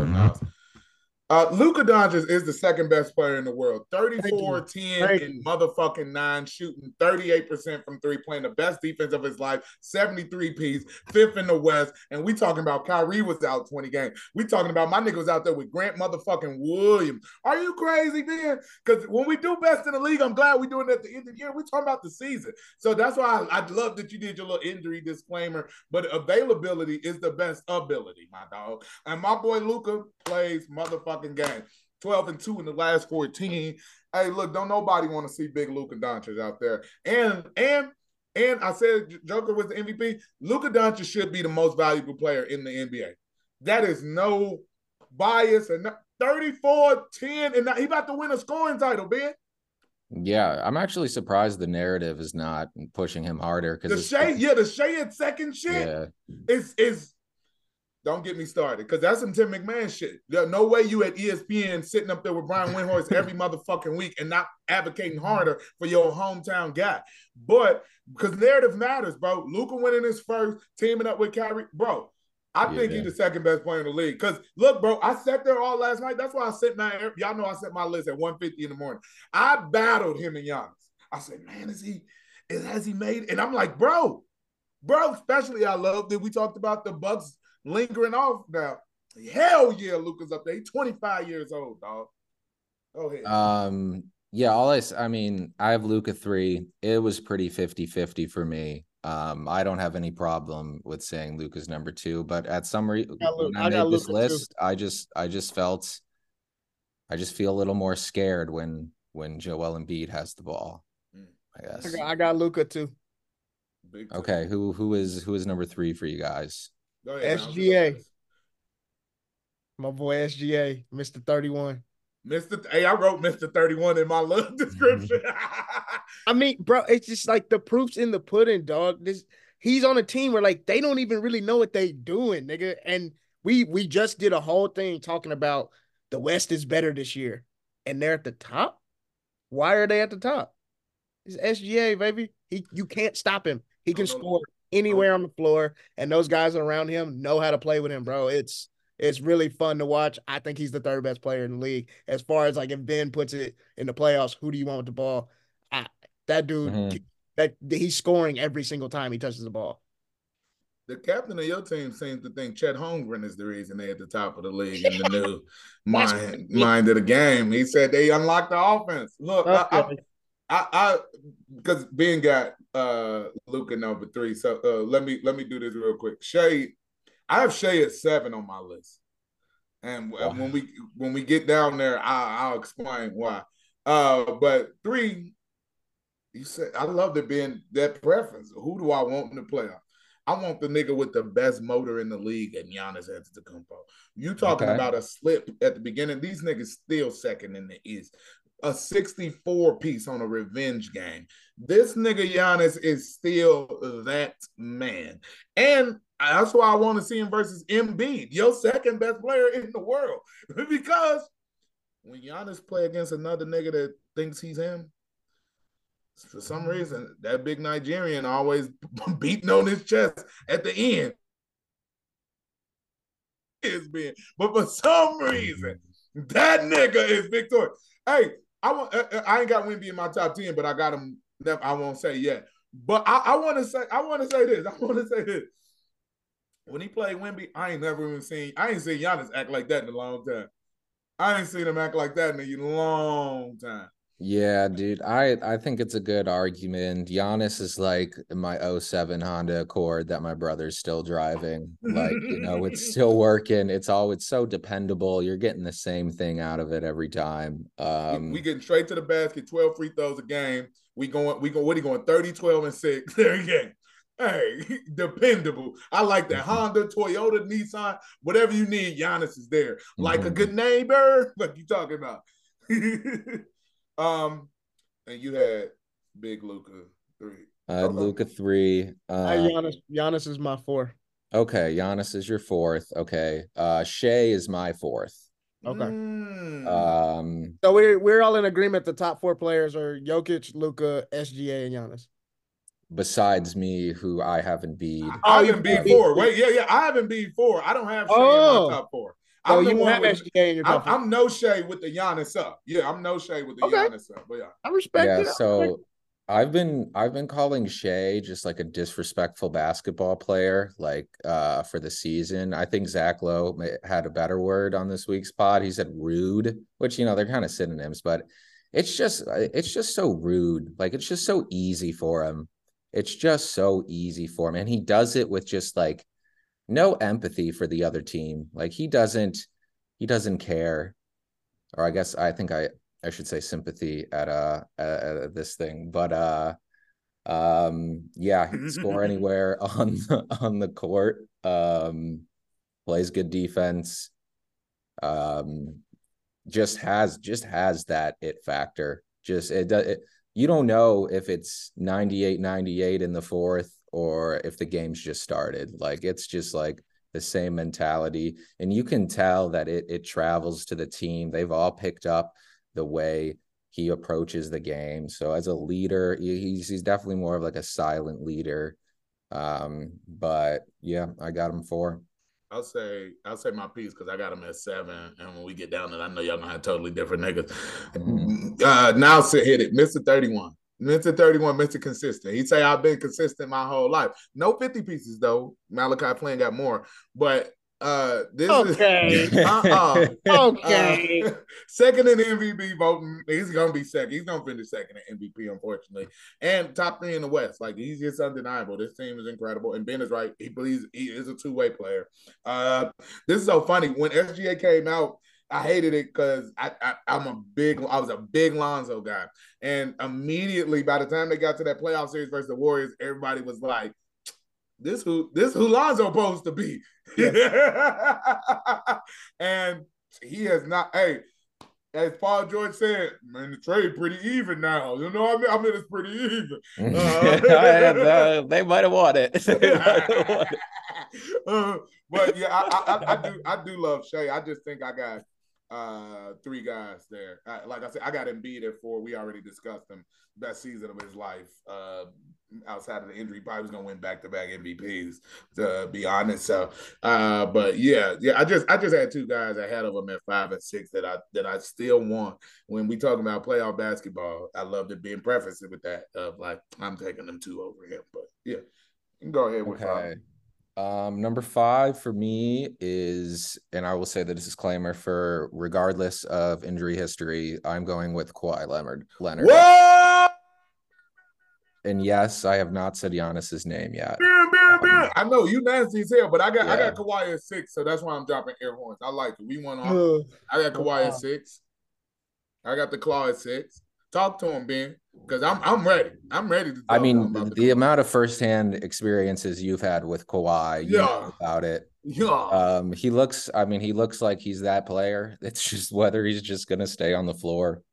Luka Doncic is the second best player in the world. 34, 10, and motherfucking 9, shooting 38% from three, playing the best defense of his life, 73 piece, fifth in the West. And we talking about Kyrie was out 20 games. We talking about my nigga was out there with Grant motherfucking Williams. Are you crazy, man? Because when we do best in the league, I'm glad we doing it at the end of the year. We talking about the season. So that's why I love that you did your little injury disclaimer. But availability is the best ability, my dog. And my boy Luka plays motherfucking game. 12-2 in the last 14. Hey, look, don't nobody want to see big Luka Doncic out there. And I said Joker was the MVP. Luka Doncic should be the most valuable player in the NBA. That is no bias. And 34, 10, and he about to win a scoring title, Ben. Yeah, I'm actually surprised the narrative is not pushing him harder because the Shea at second shit is don't get me started, because that's some Tim McMahon shit. There's no way you at ESPN sitting up there with Brian Windhorst every motherfucking week and not advocating harder for your hometown guy. But because narrative matters, bro. Luka winning his first, teaming up with Kyrie, bro. I think he's the second best player in the league. Because look, bro, I sat there all last night. That's why I set y'all know I set my list at 1:50 in the morning. I battled him and Giannis. I said, man, has he made it? And I'm like, bro, especially I love that we talked about the Bucks lingering off now. Hell yeah, Luka's up there. He's 25 years old, dog. Go ahead. Yeah, I mean, I have Luka 3. It was pretty 50-50 for me. I don't have any problem with saying Luka's number 2, but at some reason when I made this list, I just feel a little more scared when Joel Embiid has the ball. I guess I got Luka too. Okay, who is number 3 for you guys? Ahead, SGA. My boy SGA, Mr. 31. Hey, I wrote Mr. 31 in my little description. I mean, bro, it's just like the proof's in the pudding, dog. He's on a team where like they don't even really know what they doing, nigga. And we just did a whole thing talking about the West is better this year, and they're at the top. Why are they at the top? It's SGA, baby. You can't stop him. He can score anywhere on the floor, and those guys around him know how to play with him, bro. It's really fun to watch. I think he's the third best player in the league. As far as like if Ben puts it in the playoffs, who do you want with the ball? That dude, he's scoring every single time he touches the ball. The captain of your team seems to think Chet Holmgren is the reason they're at the top of the league in the new mind of the game. He said they unlocked the offense. Look, I because Ben got Luka number 3. So let me do this real quick. Shea, I have Shea at 7 on my list, and when we get down there, I'll explain why. But 3, you said I love it being that preference. Who do I want in the playoff? I want the nigga with the best motor in the league, and Giannis Antetokounmpo. You talking about a slip at the beginning? These niggas still second in the East. A 64 piece on a revenge game. This nigga Giannis is still that man. And that's why I want to see him versus Embiid, your second best player in the world. Because when Giannis play against another nigga that thinks he's him, for some reason, that big Nigerian always beating on his chest at the end. But for some reason, that nigga is victorious. Hey, I ain't got Wemby in my top 10, but I got him. I won't say yet. But I want to say this. When he played Wemby, I ain't seen Giannis act like that in a long time. I ain't seen him act like that in a long time. Yeah, dude. I think it's a good argument. Giannis is like my 07 Honda Accord that my brother's still driving. Like, it's still working. It's so dependable. You're getting the same thing out of it every time. We getting straight to the basket, 12 free throws a game. What are you going 30, 12, and 6 every game. Hey, dependable. I like that. Honda, Toyota, Nissan, whatever you need, Giannis is there. Like a good neighbor. Like you talking about. And you had Big Luka 3. I had Luka 3. Giannis is my 4. Okay, Giannis is your 4th. Okay. Shea is my 4th. Okay. So we're all in agreement. The top 4 players are Jokic, Luka, SGA, and Giannis. Besides me, who I have Embiid. I have Embiid 4. Wait, yeah. I have Embiid 4. I don't have Shea in my top 4. I'm the one with SGA in your top 4. I'm no Shea with the Giannis up. Yeah, I'm no Shea with the Giannis up. But yeah, I respect it. So I've been calling Shea just like a disrespectful basketball player, like for the season. I think Zach Lowe had a better word on this week's pod. He said rude, which they're kind of synonyms, but it's just so rude. Like it's just so easy for him. It's just so easy for him. And he does it with just like no empathy for the other team. Like he doesn't care. Or I think I should say sympathy at this thing. But yeah, he can score anywhere on the court. Plays good defense. Just has that it factor. You don't know if it's 98-98 in the 4th or if the game's just started. Like it's just like the same mentality, and you can tell that it travels to the team. They've all picked up the way he approaches the game. So as a leader, he's definitely more of like a silent leader. But yeah, I got him 4. I'll say my piece because I got him at 7, and when we get down there, I know y'all gonna have totally different niggas. Now hit it, Mr. 31. Mr. 31, Mr. Consistent. He say I've been consistent my whole life. No 50 pieces though. Malachi Flynn got more, but this is okay. Second in MVP voting. He's gonna be second. He's gonna finish second in MVP, unfortunately. And top 3 in the West. Like he's just undeniable. This team is incredible. And Ben is right. He believes he is a two-way player. This is so funny. When SGA came out, I hated it because I was a big Lonzo guy. And immediately by the time they got to that playoff series versus the Warriors, everybody was like, this who Lonzo supposed to be. Yeah. And he has not, hey, as Paul George said, man, the trade pretty even now. You know what I mean? It's pretty even. They might have won it. But yeah, I do love Shea. I just think I got 3 guys there. Like I said, I got Embiid at 4. We already discussed him. Best season of his life. Outside of the injury, probably was gonna win back-to-back MVPs, to be honest. So, but yeah, I just had 2 guys ahead of him at 5 and 6 that I still want. When we talk about playoff basketball, I love to be in preface with that of like I'm taking them 2 over him. But yeah, you can go ahead with 5. Number 5 for me is, and I will say that this is disclaimer for regardless of injury history, I'm going with Kawhi Leonard. What? And yes, I have not said Giannis's name yet. I know you nasty as hell, but I got Kawhi at 6, so that's why I'm dropping air horns. I like it. We went on. I got Kawhi at 6. I got the Claw at 6. Talk to him, Ben, because I'm ready. I'm ready to talk to him about the amount of firsthand experiences you've had with Kawhi, you know about it. Yeah. He looks like he's that player. It's just whether he's just gonna stay on the floor.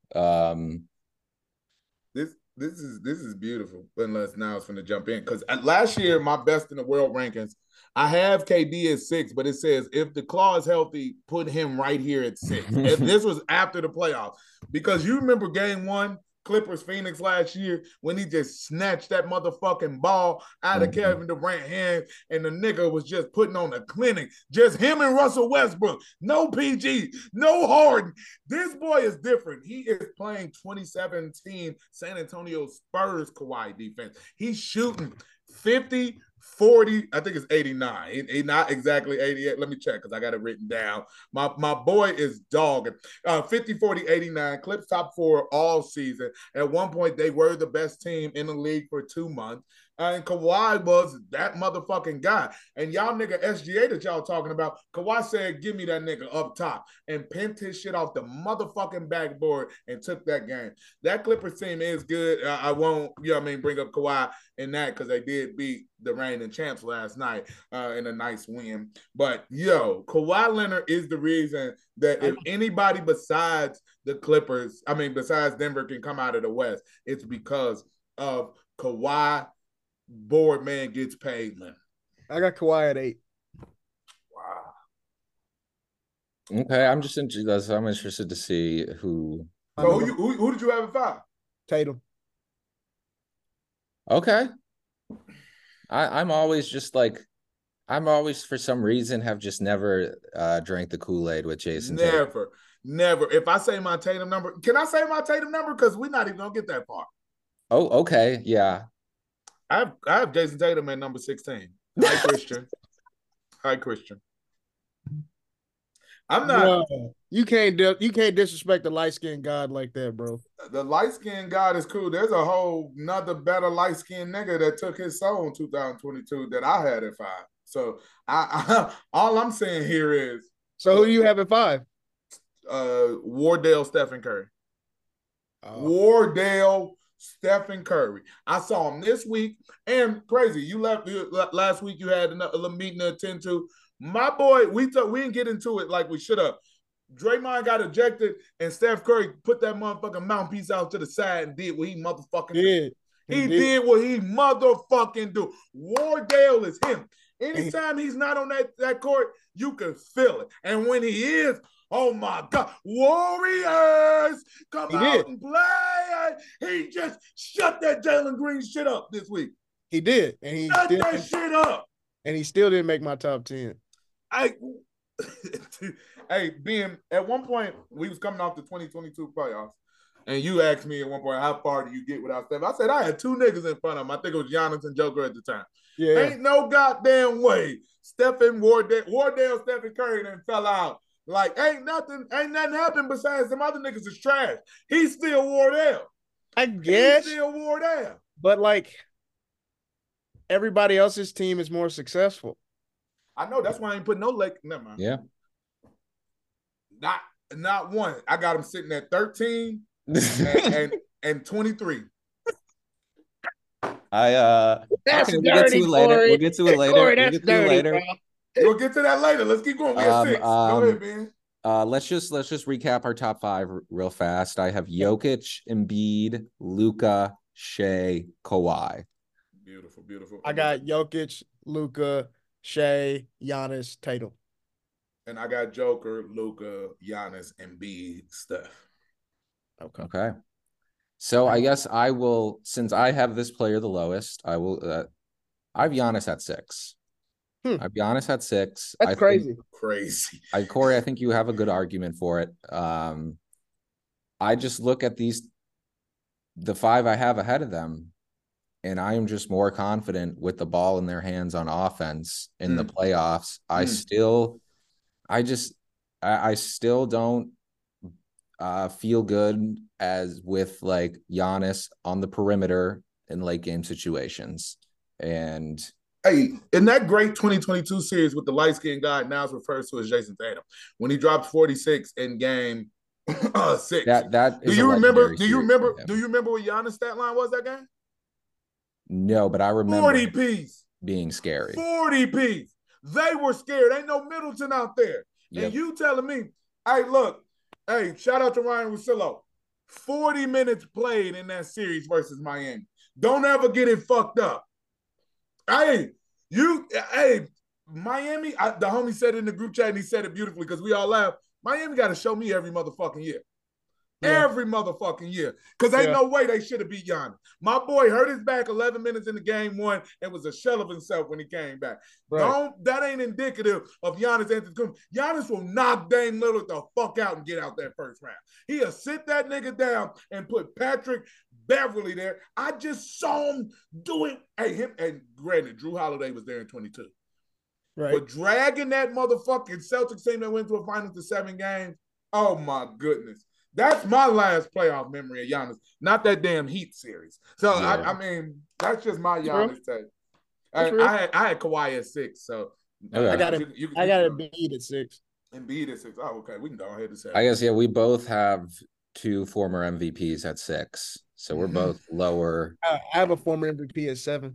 This is beautiful. Unless now it's going to jump in, because last year my best in the world rankings, I have KD at 6, but it says if the Claw is healthy, put him right here at 6. And this was after the playoffs, because you remember Game 1 Clippers Phoenix last year when he just snatched that motherfucking ball out of Kevin Durant's hand, and the nigga was just putting on a clinic. Just him and Russell Westbrook. No PG, no Harden. This boy is different. He is playing 2017 San Antonio Spurs Kawhi defense. He's shooting 50, 40, I think it's 89. He not exactly 88. Let me check because I got it written down. My boy is dogging. 50, 40, 89. Clips top 4 all season. At one point, they were the best team in the league for 2 months. And Kawhi was that motherfucking guy. And y'all nigga SGA that y'all talking about, Kawhi said, give me that nigga up top and pinned his shit off the motherfucking backboard and took that game. That Clippers team is good. I won't, bring up Kawhi in that because they did beat the reigning champs last night in a nice win. But, Kawhi Leonard is the reason that if anybody besides the Clippers, besides Denver can come out of the West, it's because of Kawhi. Board man gets paid, man. I got Kawhi at 8. Wow. Okay, I'm interested to see who. So who did you have at 5? Tatum. Okay. I'm always for some reason have just never drank the Kool-Aid with Jason. Never. If I say my Tatum number, can I say my Tatum number? Because we're not even gonna get that far. Oh, okay, yeah. I have Jason Tatum at number 16. Hi, Christian. I'm not. No, you can't disrespect the light-skinned God like that, bro. The light-skinned God is cool. There's a whole another better light-skinned nigga that took his soul in 2022 that I had at 5. So I all I'm saying here is. So who do you have at 5? Wardell, Stephen Curry. Wardell, Stephen Curry. I saw him this week, and crazy. You left last week. You had a meeting to attend to. My boy, we didn't get into it like we should have. Draymond got ejected, and Steph Curry put that motherfucking mouthpiece out to the side and did what he motherfucking did. He did what he motherfucking do. Wardell is him. Anytime he's not on that court, you can feel it. And when he is, oh my God, Warriors, come out and play. He just shut that Jalen Green shit up this week. He did. And he shut that shit up. And he still didn't make my top 10. Ben, at one point, we was coming off the 2022 playoffs, and you asked me at one point, how far do you get without Steph? I said I had 2 niggas in front of him. I think it was Giannis and Joker at the time. Yeah. Ain't no goddamn way Stephen Wardell, Stephen Curry then fell out. Like, ain't nothing happened besides them other niggas is trash. He's still Wardell. I guess. He's still Wardell. But, like, everybody else's team is more successful. I know. That's why I ain't put no Lake. Never mind. Yeah. Not one. I got him sitting at 13 and 23. That's we'll dirty, We'll get to it later. Corey, that's dirty. We'll get to that later. Let's keep going. We have 6. Go ahead, man. Let's just recap our top 5 real fast. I have Jokic, Embiid, Luka, Shea, Kawhi. Beautiful. I got Jokic, Luka, Shea, Giannis, Tatum. And I got Joker, Luka, Giannis, Embiid, Steph. Okay. So I guess I will, since I have this player the lowest, I have Giannis at 6. I have Giannis at 6. That's crazy. Corey, I think you have a good argument for it. I just look at the 5 I have ahead of them, and I am just more confident with the ball in their hands on offense in the playoffs. I still don't feel good as with like Giannis on the perimeter in late game situations. And hey, in that great 2022 series with the light-skinned guy now is referred to as Jason Tatum, when he dropped 46 in game 6. Do you remember what Giannis' stat line was that game? No, but I remember 40 piece being scary. 40 piece. They were scared. Ain't no Middleton out there. Yep. And you telling me, hey, shout out to Ryan Russillo. 40 minutes played in that series versus Miami. Don't ever get it fucked up. Miami, the homie said it in the group chat, and he said it beautifully because we all laugh. Miami got to show me every motherfucking year. Yeah. Every motherfucking year. Because ain't no way they should have beat Giannis. My boy hurt his back 11 minutes into game 1 and was a shell of himself when he came back. Right. That ain't indicative of Giannis Antetokounmpo. Giannis will knock Dame Lillard the fuck out and get out that first round. He'll sit that nigga down and put Patrick Beverly there. I just saw him do it. And granted, Drew Holiday was there in 22. Right. But dragging that motherfucking Celtics team that went to a final to 7 games, oh my goodness. That's my last playoff memory of Giannis, not that damn Heat series. So, yeah. That's just my Giannis take. I had Kawhi at 6, so I got Embiid at 6. Embiid at 6. Oh, okay. We can go ahead and say. I guess we both have 2 former MVPs at 6, so we're both lower. I have a former MVP at 7.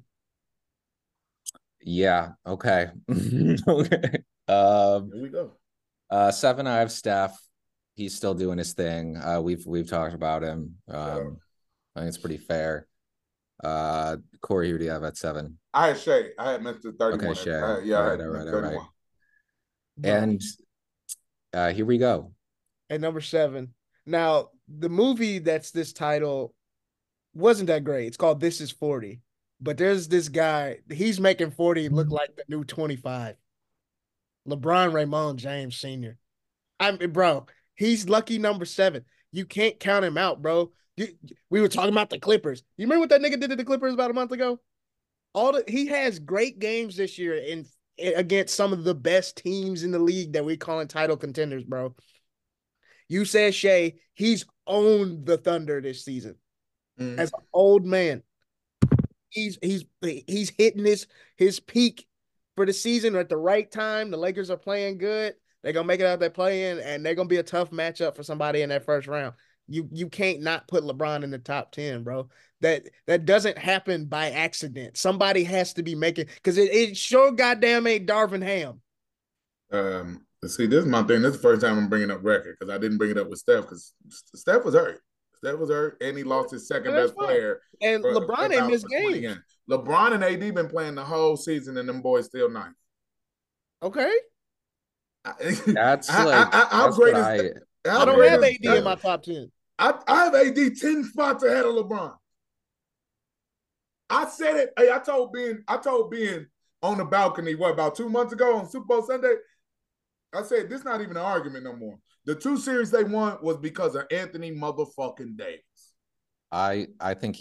Yeah. Okay. Okay. Here we go. 7. I have Steph. He's still doing his thing. We've talked about him. I think it's pretty fair. Corey, who do you have at 7? I had Shea. I had Mr. 31. Okay, Shea. All right. And here we go. At number 7. Now, the movie that's this title wasn't that great. It's called This Is 40. But there's this guy, he's making 40 look like the new 25. LeBron Raymond James Sr. Bro, he's lucky number 7. You can't count him out, bro. We were talking about the Clippers. You remember what that nigga did to the Clippers about a month ago? He has great games this year against some of the best teams in the league that we calling title contenders, bro. You said Shea, he's owned the Thunder this season as an old man. He's hitting his peak for the season at the right time. The Lakers are playing good. They're gonna make it out there playing, and they're gonna be a tough matchup for somebody in that first round. You can't not put LeBron in the top 10, bro. That doesn't happen by accident. Somebody has to be making, because it sure goddamn ain't Darvin Ham. See, this is my thing. This is the first time I'm bringing up record, because I didn't bring it up with Steph, because Steph was hurt. Steph was hurt, and he lost his second best player. And LeBron ain't missed games. LeBron and AD been playing the whole season, and them boys still ninth. Okay. That's I'm great. I don't have AD in my top 10. I have AD 10 spots ahead of LeBron. I said it. Hey, I told Ben on the balcony, about 2 months ago on Super Bowl Sunday? I said, this is not even an argument no more. The 2 series they won was because of Anthony motherfucking Davis. I think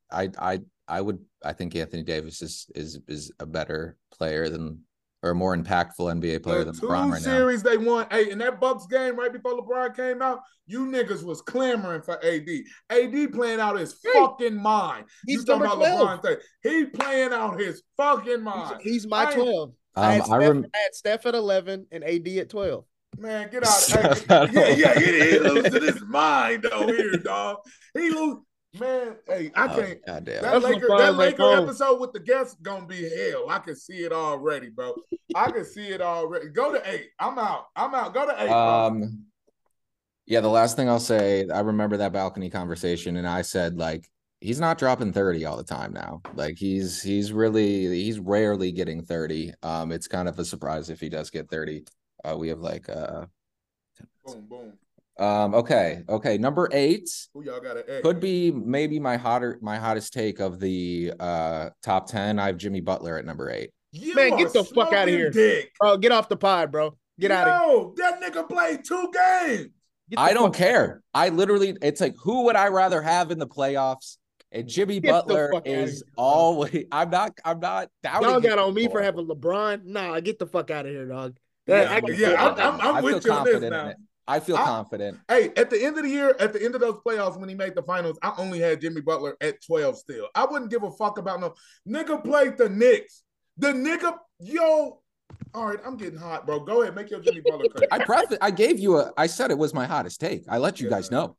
Anthony Davis is a better player than, or a more impactful NBA player than LeBron right now. 2 series they won. Hey, in that Bucks game right before LeBron came out, you niggas was clamoring for AD. AD playing out his fucking mind. He's you talking about 12. LeBron? He playing out his fucking mind. He's my 12. I had Steph at 11 and AD at 12. Man, get out. He losing his mind though here, dog. He lose. Man, hey, I can't. That Laker episode with the guests gonna be hell. I can see it already, bro. I can see it already. Go to 8. I'm out. Go to 8. Bro. Yeah, the last thing I'll say, I remember that balcony conversation, and I said, like, he's not dropping 30 all the time now. Like, he's rarely getting 30. It's kind of a surprise if he does get 30. We have like boom. Okay. Number 8. Who y'all got at 8? Could be maybe my hottest take of the top 10. I have Jimmy Butler at number 8. Man, get the fuck out of here. Bro, get off the pod, bro. Get out of here. That nigga played 2 games. I don't care. it's like, who would I rather have in the playoffs? And Jimmy Butler is always. I'm not doubting. Y'all got on me for having LeBron. Nah, get the fuck out of here, dog. I'm with you on this now. I feel confident. Hey, at the end of the year, at the end of those playoffs when he made the finals, I only had Jimmy Butler at 12 still. I wouldn't give a fuck about no nigga played the Knicks. The nigga, all right, I'm getting hot, bro. Go ahead, make your Jimmy Butler crazy. I said it was my hottest take. I let you guys know.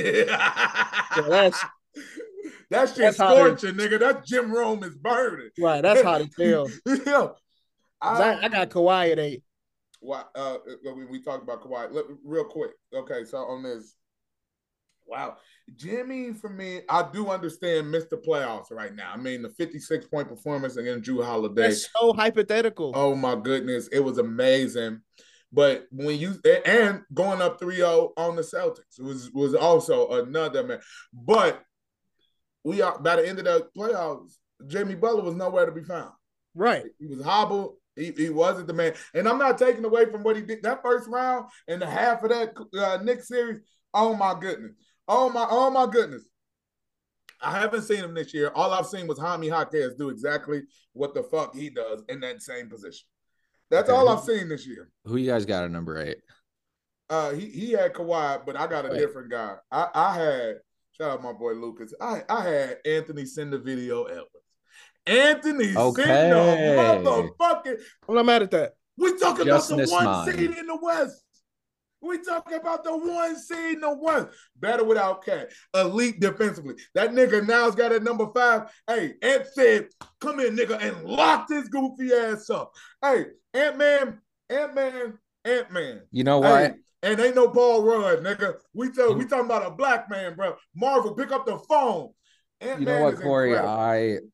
That shit scorching, nigga. That Jim Rome is burning. Right, that's hot as hell. I got Kawhi at 8. We talked about Kawhi. Real quick. Okay, so on this. Wow. Jimmy, for me, I do understand Mr. Playoffs right now. I mean, the 56-point performance against Jrue Holiday. That's so hypothetical. Oh, my goodness. It was amazing. But when and going up 3-0 on the Celtics was also another, man. But we are by the end of the playoffs, Jimmy Butler was nowhere to be found. Right. He was hobbled. He wasn't the man. And I'm not taking away from what he did that first round and the half of that Knicks series. Oh, my goodness. Oh, my goodness. I haven't seen him this year. All I've seen was Jaime Jaquez do exactly what the fuck he does in that same position. That's all I've seen this year. Who you guys got at number 8? He had Kawhi, but I got a different guy. I had, shout out my boy Lucas. I had Anthony send the video Edwards. Anthony Okay. motherfucking. I'm not mad at that. We talking about the Justness one mine. seed in the West. We talking about the one seed in the West. Better without Cat. Elite defensively. That nigga now's got at number 5. Hey, Ant said, come in, nigga, and lock this goofy ass up. Hey, Ant-Man. You know what? Hey, and ain't no Paul Rudd, nigga. We talking about a black man, bro. Marvel, pick up the phone. Ant-Man, you know what, Corey? incredible.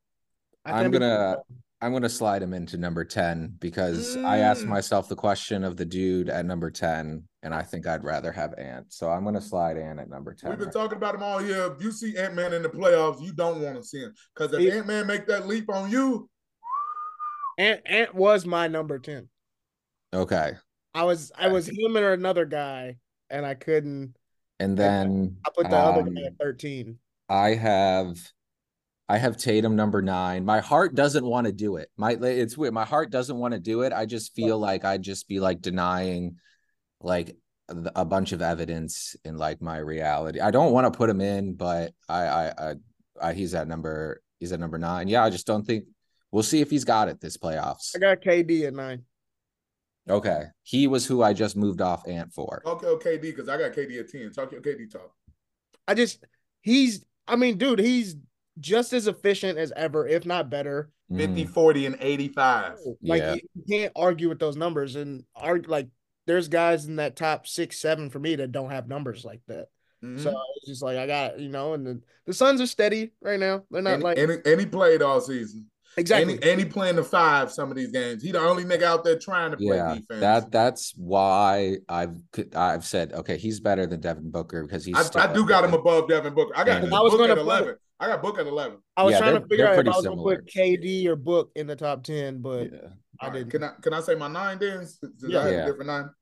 I'm gonna slide him into number 10 because I asked myself the question of the dude at number 10, and I think I'd rather have Ant. So I'm gonna slide Ant at number 10. We've been talking about him all year. If you see Ant-Man in the playoffs, you don't want to see him. Because if Ant-Man make that leap on you. Ant was my number 10. Okay. I was him or another guy, and I couldn't. And then I put the other guy at 13. I have Tatum number 9. My heart doesn't want to do it. It's weird. My heart doesn't want to do it. I just feel like I'd just be like denying like a bunch of evidence in like my reality. I don't want to put him in, but he's at number 9. Yeah, I just don't think we'll see if he's got it this playoffs. I got KD at 9. Okay. He was who I just moved off Ant for. Okay, KD, because I got KD at 10. Talk your KD talk. He's just as efficient as ever, if not better. 50, 40, and 85. Like, you can't argue with those numbers. And there's guys in that top 6, 7 for me that don't have numbers like that. Mm-hmm. So it's just like, I got, and the Suns are steady right now. They're not and he played all season. Exactly. And he playing the 5 some of these games. He the only nigga out there trying to play defense. That's why I've said, okay, he's better than Devin Booker because he's I do got him above Devin Booker. I got Book at 11. I got Book at 11. I was trying to figure out if I was going to put KD or Book in the top 10, but I didn't. Can I say my 9 then? I have a different 9?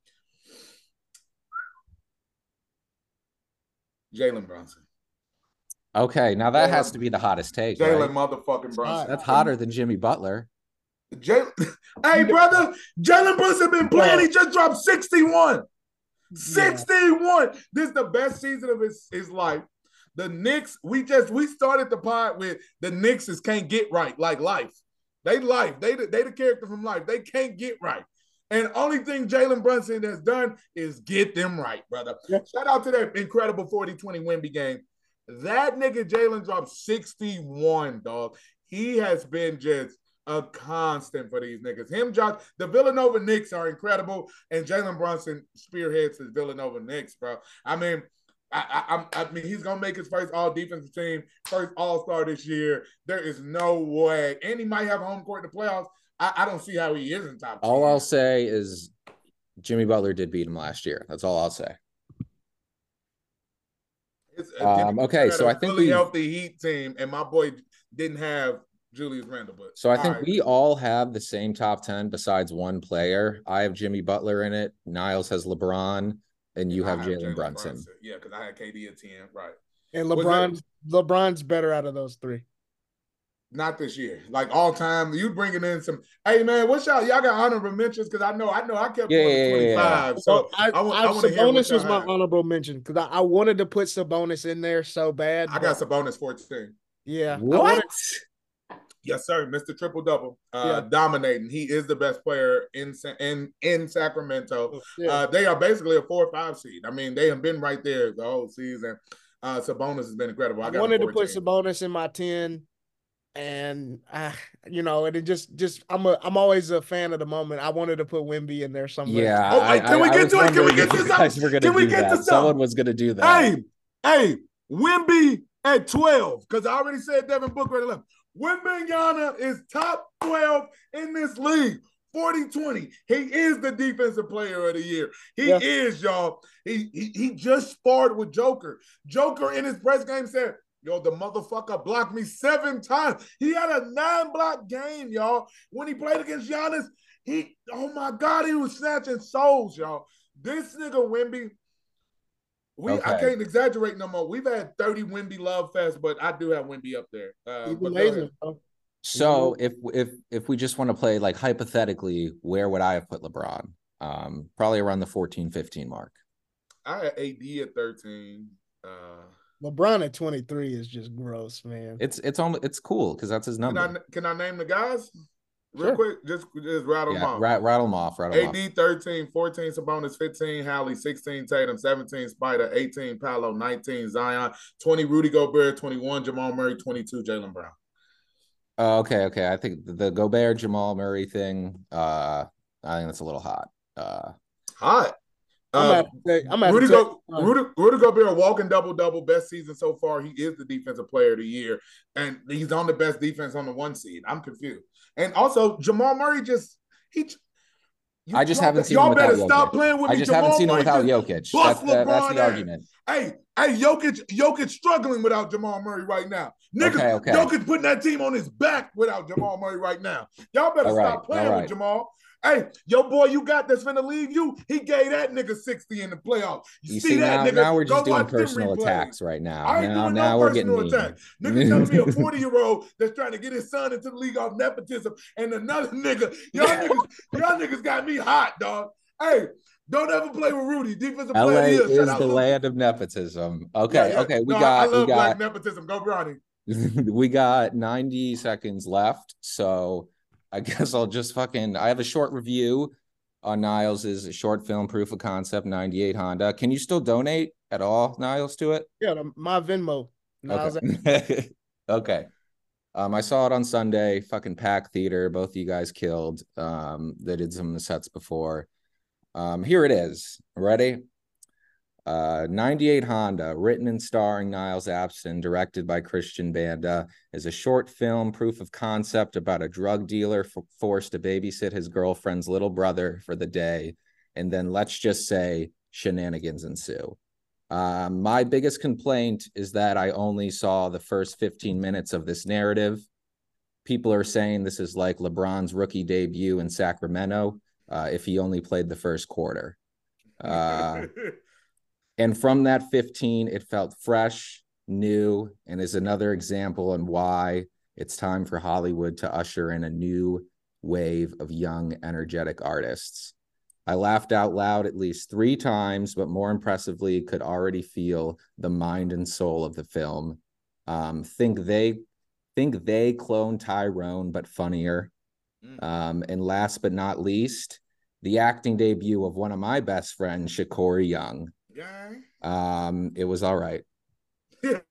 Jalen Brunson. Okay, now that has to be the hottest take. Jalen motherfucking Brunson. That's hotter than Jimmy Butler. Hey, brother, Jalen Brunson been playing. He just dropped 61. 61. This is the best season of his life. The Knicks, we started the pod with the Knicks can't get right, like life. They the character from life. They can't get right. And only thing Jalen Brunson has done is get them right, brother. Yeah. Shout out to that incredible 40-20 Wemby game. That nigga Jalen dropped 61, dog. He has been just a constant for these niggas. Josh, the Villanova Knicks are incredible, and Jalen Brunson spearheads the Villanova Knicks, bro. I mean, I mean, he's gonna make his first all-defensive team, first All-Star this year. There is no way, and he might have home court in the playoffs. I don't see how he isn't top 10. All I'll say is Jimmy Butler did beat him last year. That's all I'll say. Okay, so I think really healthy Heat team, and my boy didn't have Julius Randle. But so I think we all have the same top 10 besides one player. I have Jimmy Butler in it. Niles has LeBron, and you have Jalen Brunson. Yeah, because I had KD at 10, right? And LeBron's better out of those 3. Not this year. Like all time, you bringing in some. Hey man, what's y'all got honorable mentions? Because I know I kept going 25. Yeah. So I want to hear Sabonis was my honorable mention because I wanted to put Sabonis in there so bad. I got Sabonis 14. Yeah. What? Yes, sir. Mr. Triple Double, dominating. He is the best player in Sacramento. Yeah. They are basically a 4 or 5 seed. I mean, they have been right there the whole season. Sabonis has been incredible. I wanted to put Sabonis in my 10. And and it just I'm always a fan of the moment. I wanted to put Wemby in there somewhere. Yeah. Can we get to it? Can we get to something? Can we get to something? Someone was gonna do that. Hey, Wemby at 12 because I already said Devin Booker at 11. Wembanyama is top 12 in this league. 40-20. He is the defensive player of the year. He is, y'all. He just sparred with Joker. Joker in his press game said, yo, the motherfucker blocked me 7 times. He had a 9-block game, y'all. When he played against Giannis, oh my God, he was snatching souls, y'all. This nigga Wemby, I can't exaggerate no more. We've had 30 Wemby love fest, but I do have Wemby up there. He's amazing. So if we just want to play like hypothetically, where would I have put LeBron? Probably around the 14-15 mark. I had AD at 13. LeBron at 23 is just gross, man. It's cool because that's his number. Can I name the guys? Real Sure. quick, just rattle them off. Rattle them off. AD 13, 14 Sabonis, 15 Hallie, 16 Tatum, 17 Spider, 18 Paolo, 19 Zion, 20 Rudy Gobert, 21 Jamal Murray, 22 Jaylen Brown. Okay. I think the Gobert Jamal Murray thing, I think that's a little hot. Hot. Rudy Gobert walking double, best season so far. He is the defensive player of the year, and he's on the best defense on the 1 seed. I'm confused. And also, Jamal Murray I just haven't seen him without Jokic. Stop playing with me. I just haven't seen him without Jokic. That's the argument. Hey, Jokic struggling without Jamal Murray right now. Niggas, okay. Jokic putting that team on his back without Jamal Murray right now. Y'all better stop playing with Jamal. Hey, your boy you got that's finna leave you, he gave that nigga 60 in the playoffs. You see that, nigga? Now we're just doing personal attacks right now. I ain't doing no personal attack. Nigga telling me a 40-year-old that's trying to get his son into the league off nepotism, and another nigga, y'all niggas got me hot, dog. Hey, don't ever play with Rudy. Defensive player LA is the land of nepotism. Okay. I love black nepotism. Go Bronny. We got 90 seconds left, so I guess I'll just I have a short review on Niles's short film proof of concept 98 Honda. Can you still donate at all, Niles, to it? Yeah, my Venmo. Okay. Okay. I saw it on Sunday, fucking packed theater. Both of you guys killed. They did some of the sets before. Here it is. Ready? 98 Honda, written and starring Niles Abston, directed by Christian Banda, is a short film proof of concept about a drug dealer forced to babysit his girlfriend's little brother for the day, and then let's just say shenanigans ensue. My biggest complaint is that I only saw the first 15 minutes of this narrative. People are saying this is like LeBron's rookie debut in Sacramento if he only played the first quarter. And from that 15, it felt fresh, new, and is another example on why it's time for Hollywood to usher in a new wave of young, energetic artists. I laughed out loud at least 3 times, but more impressively, could already feel the mind and soul of the film. Think they cloned Tyrone, but funnier. And last but not least, the acting debut of one of my best friends, Shakori Young. It was all right.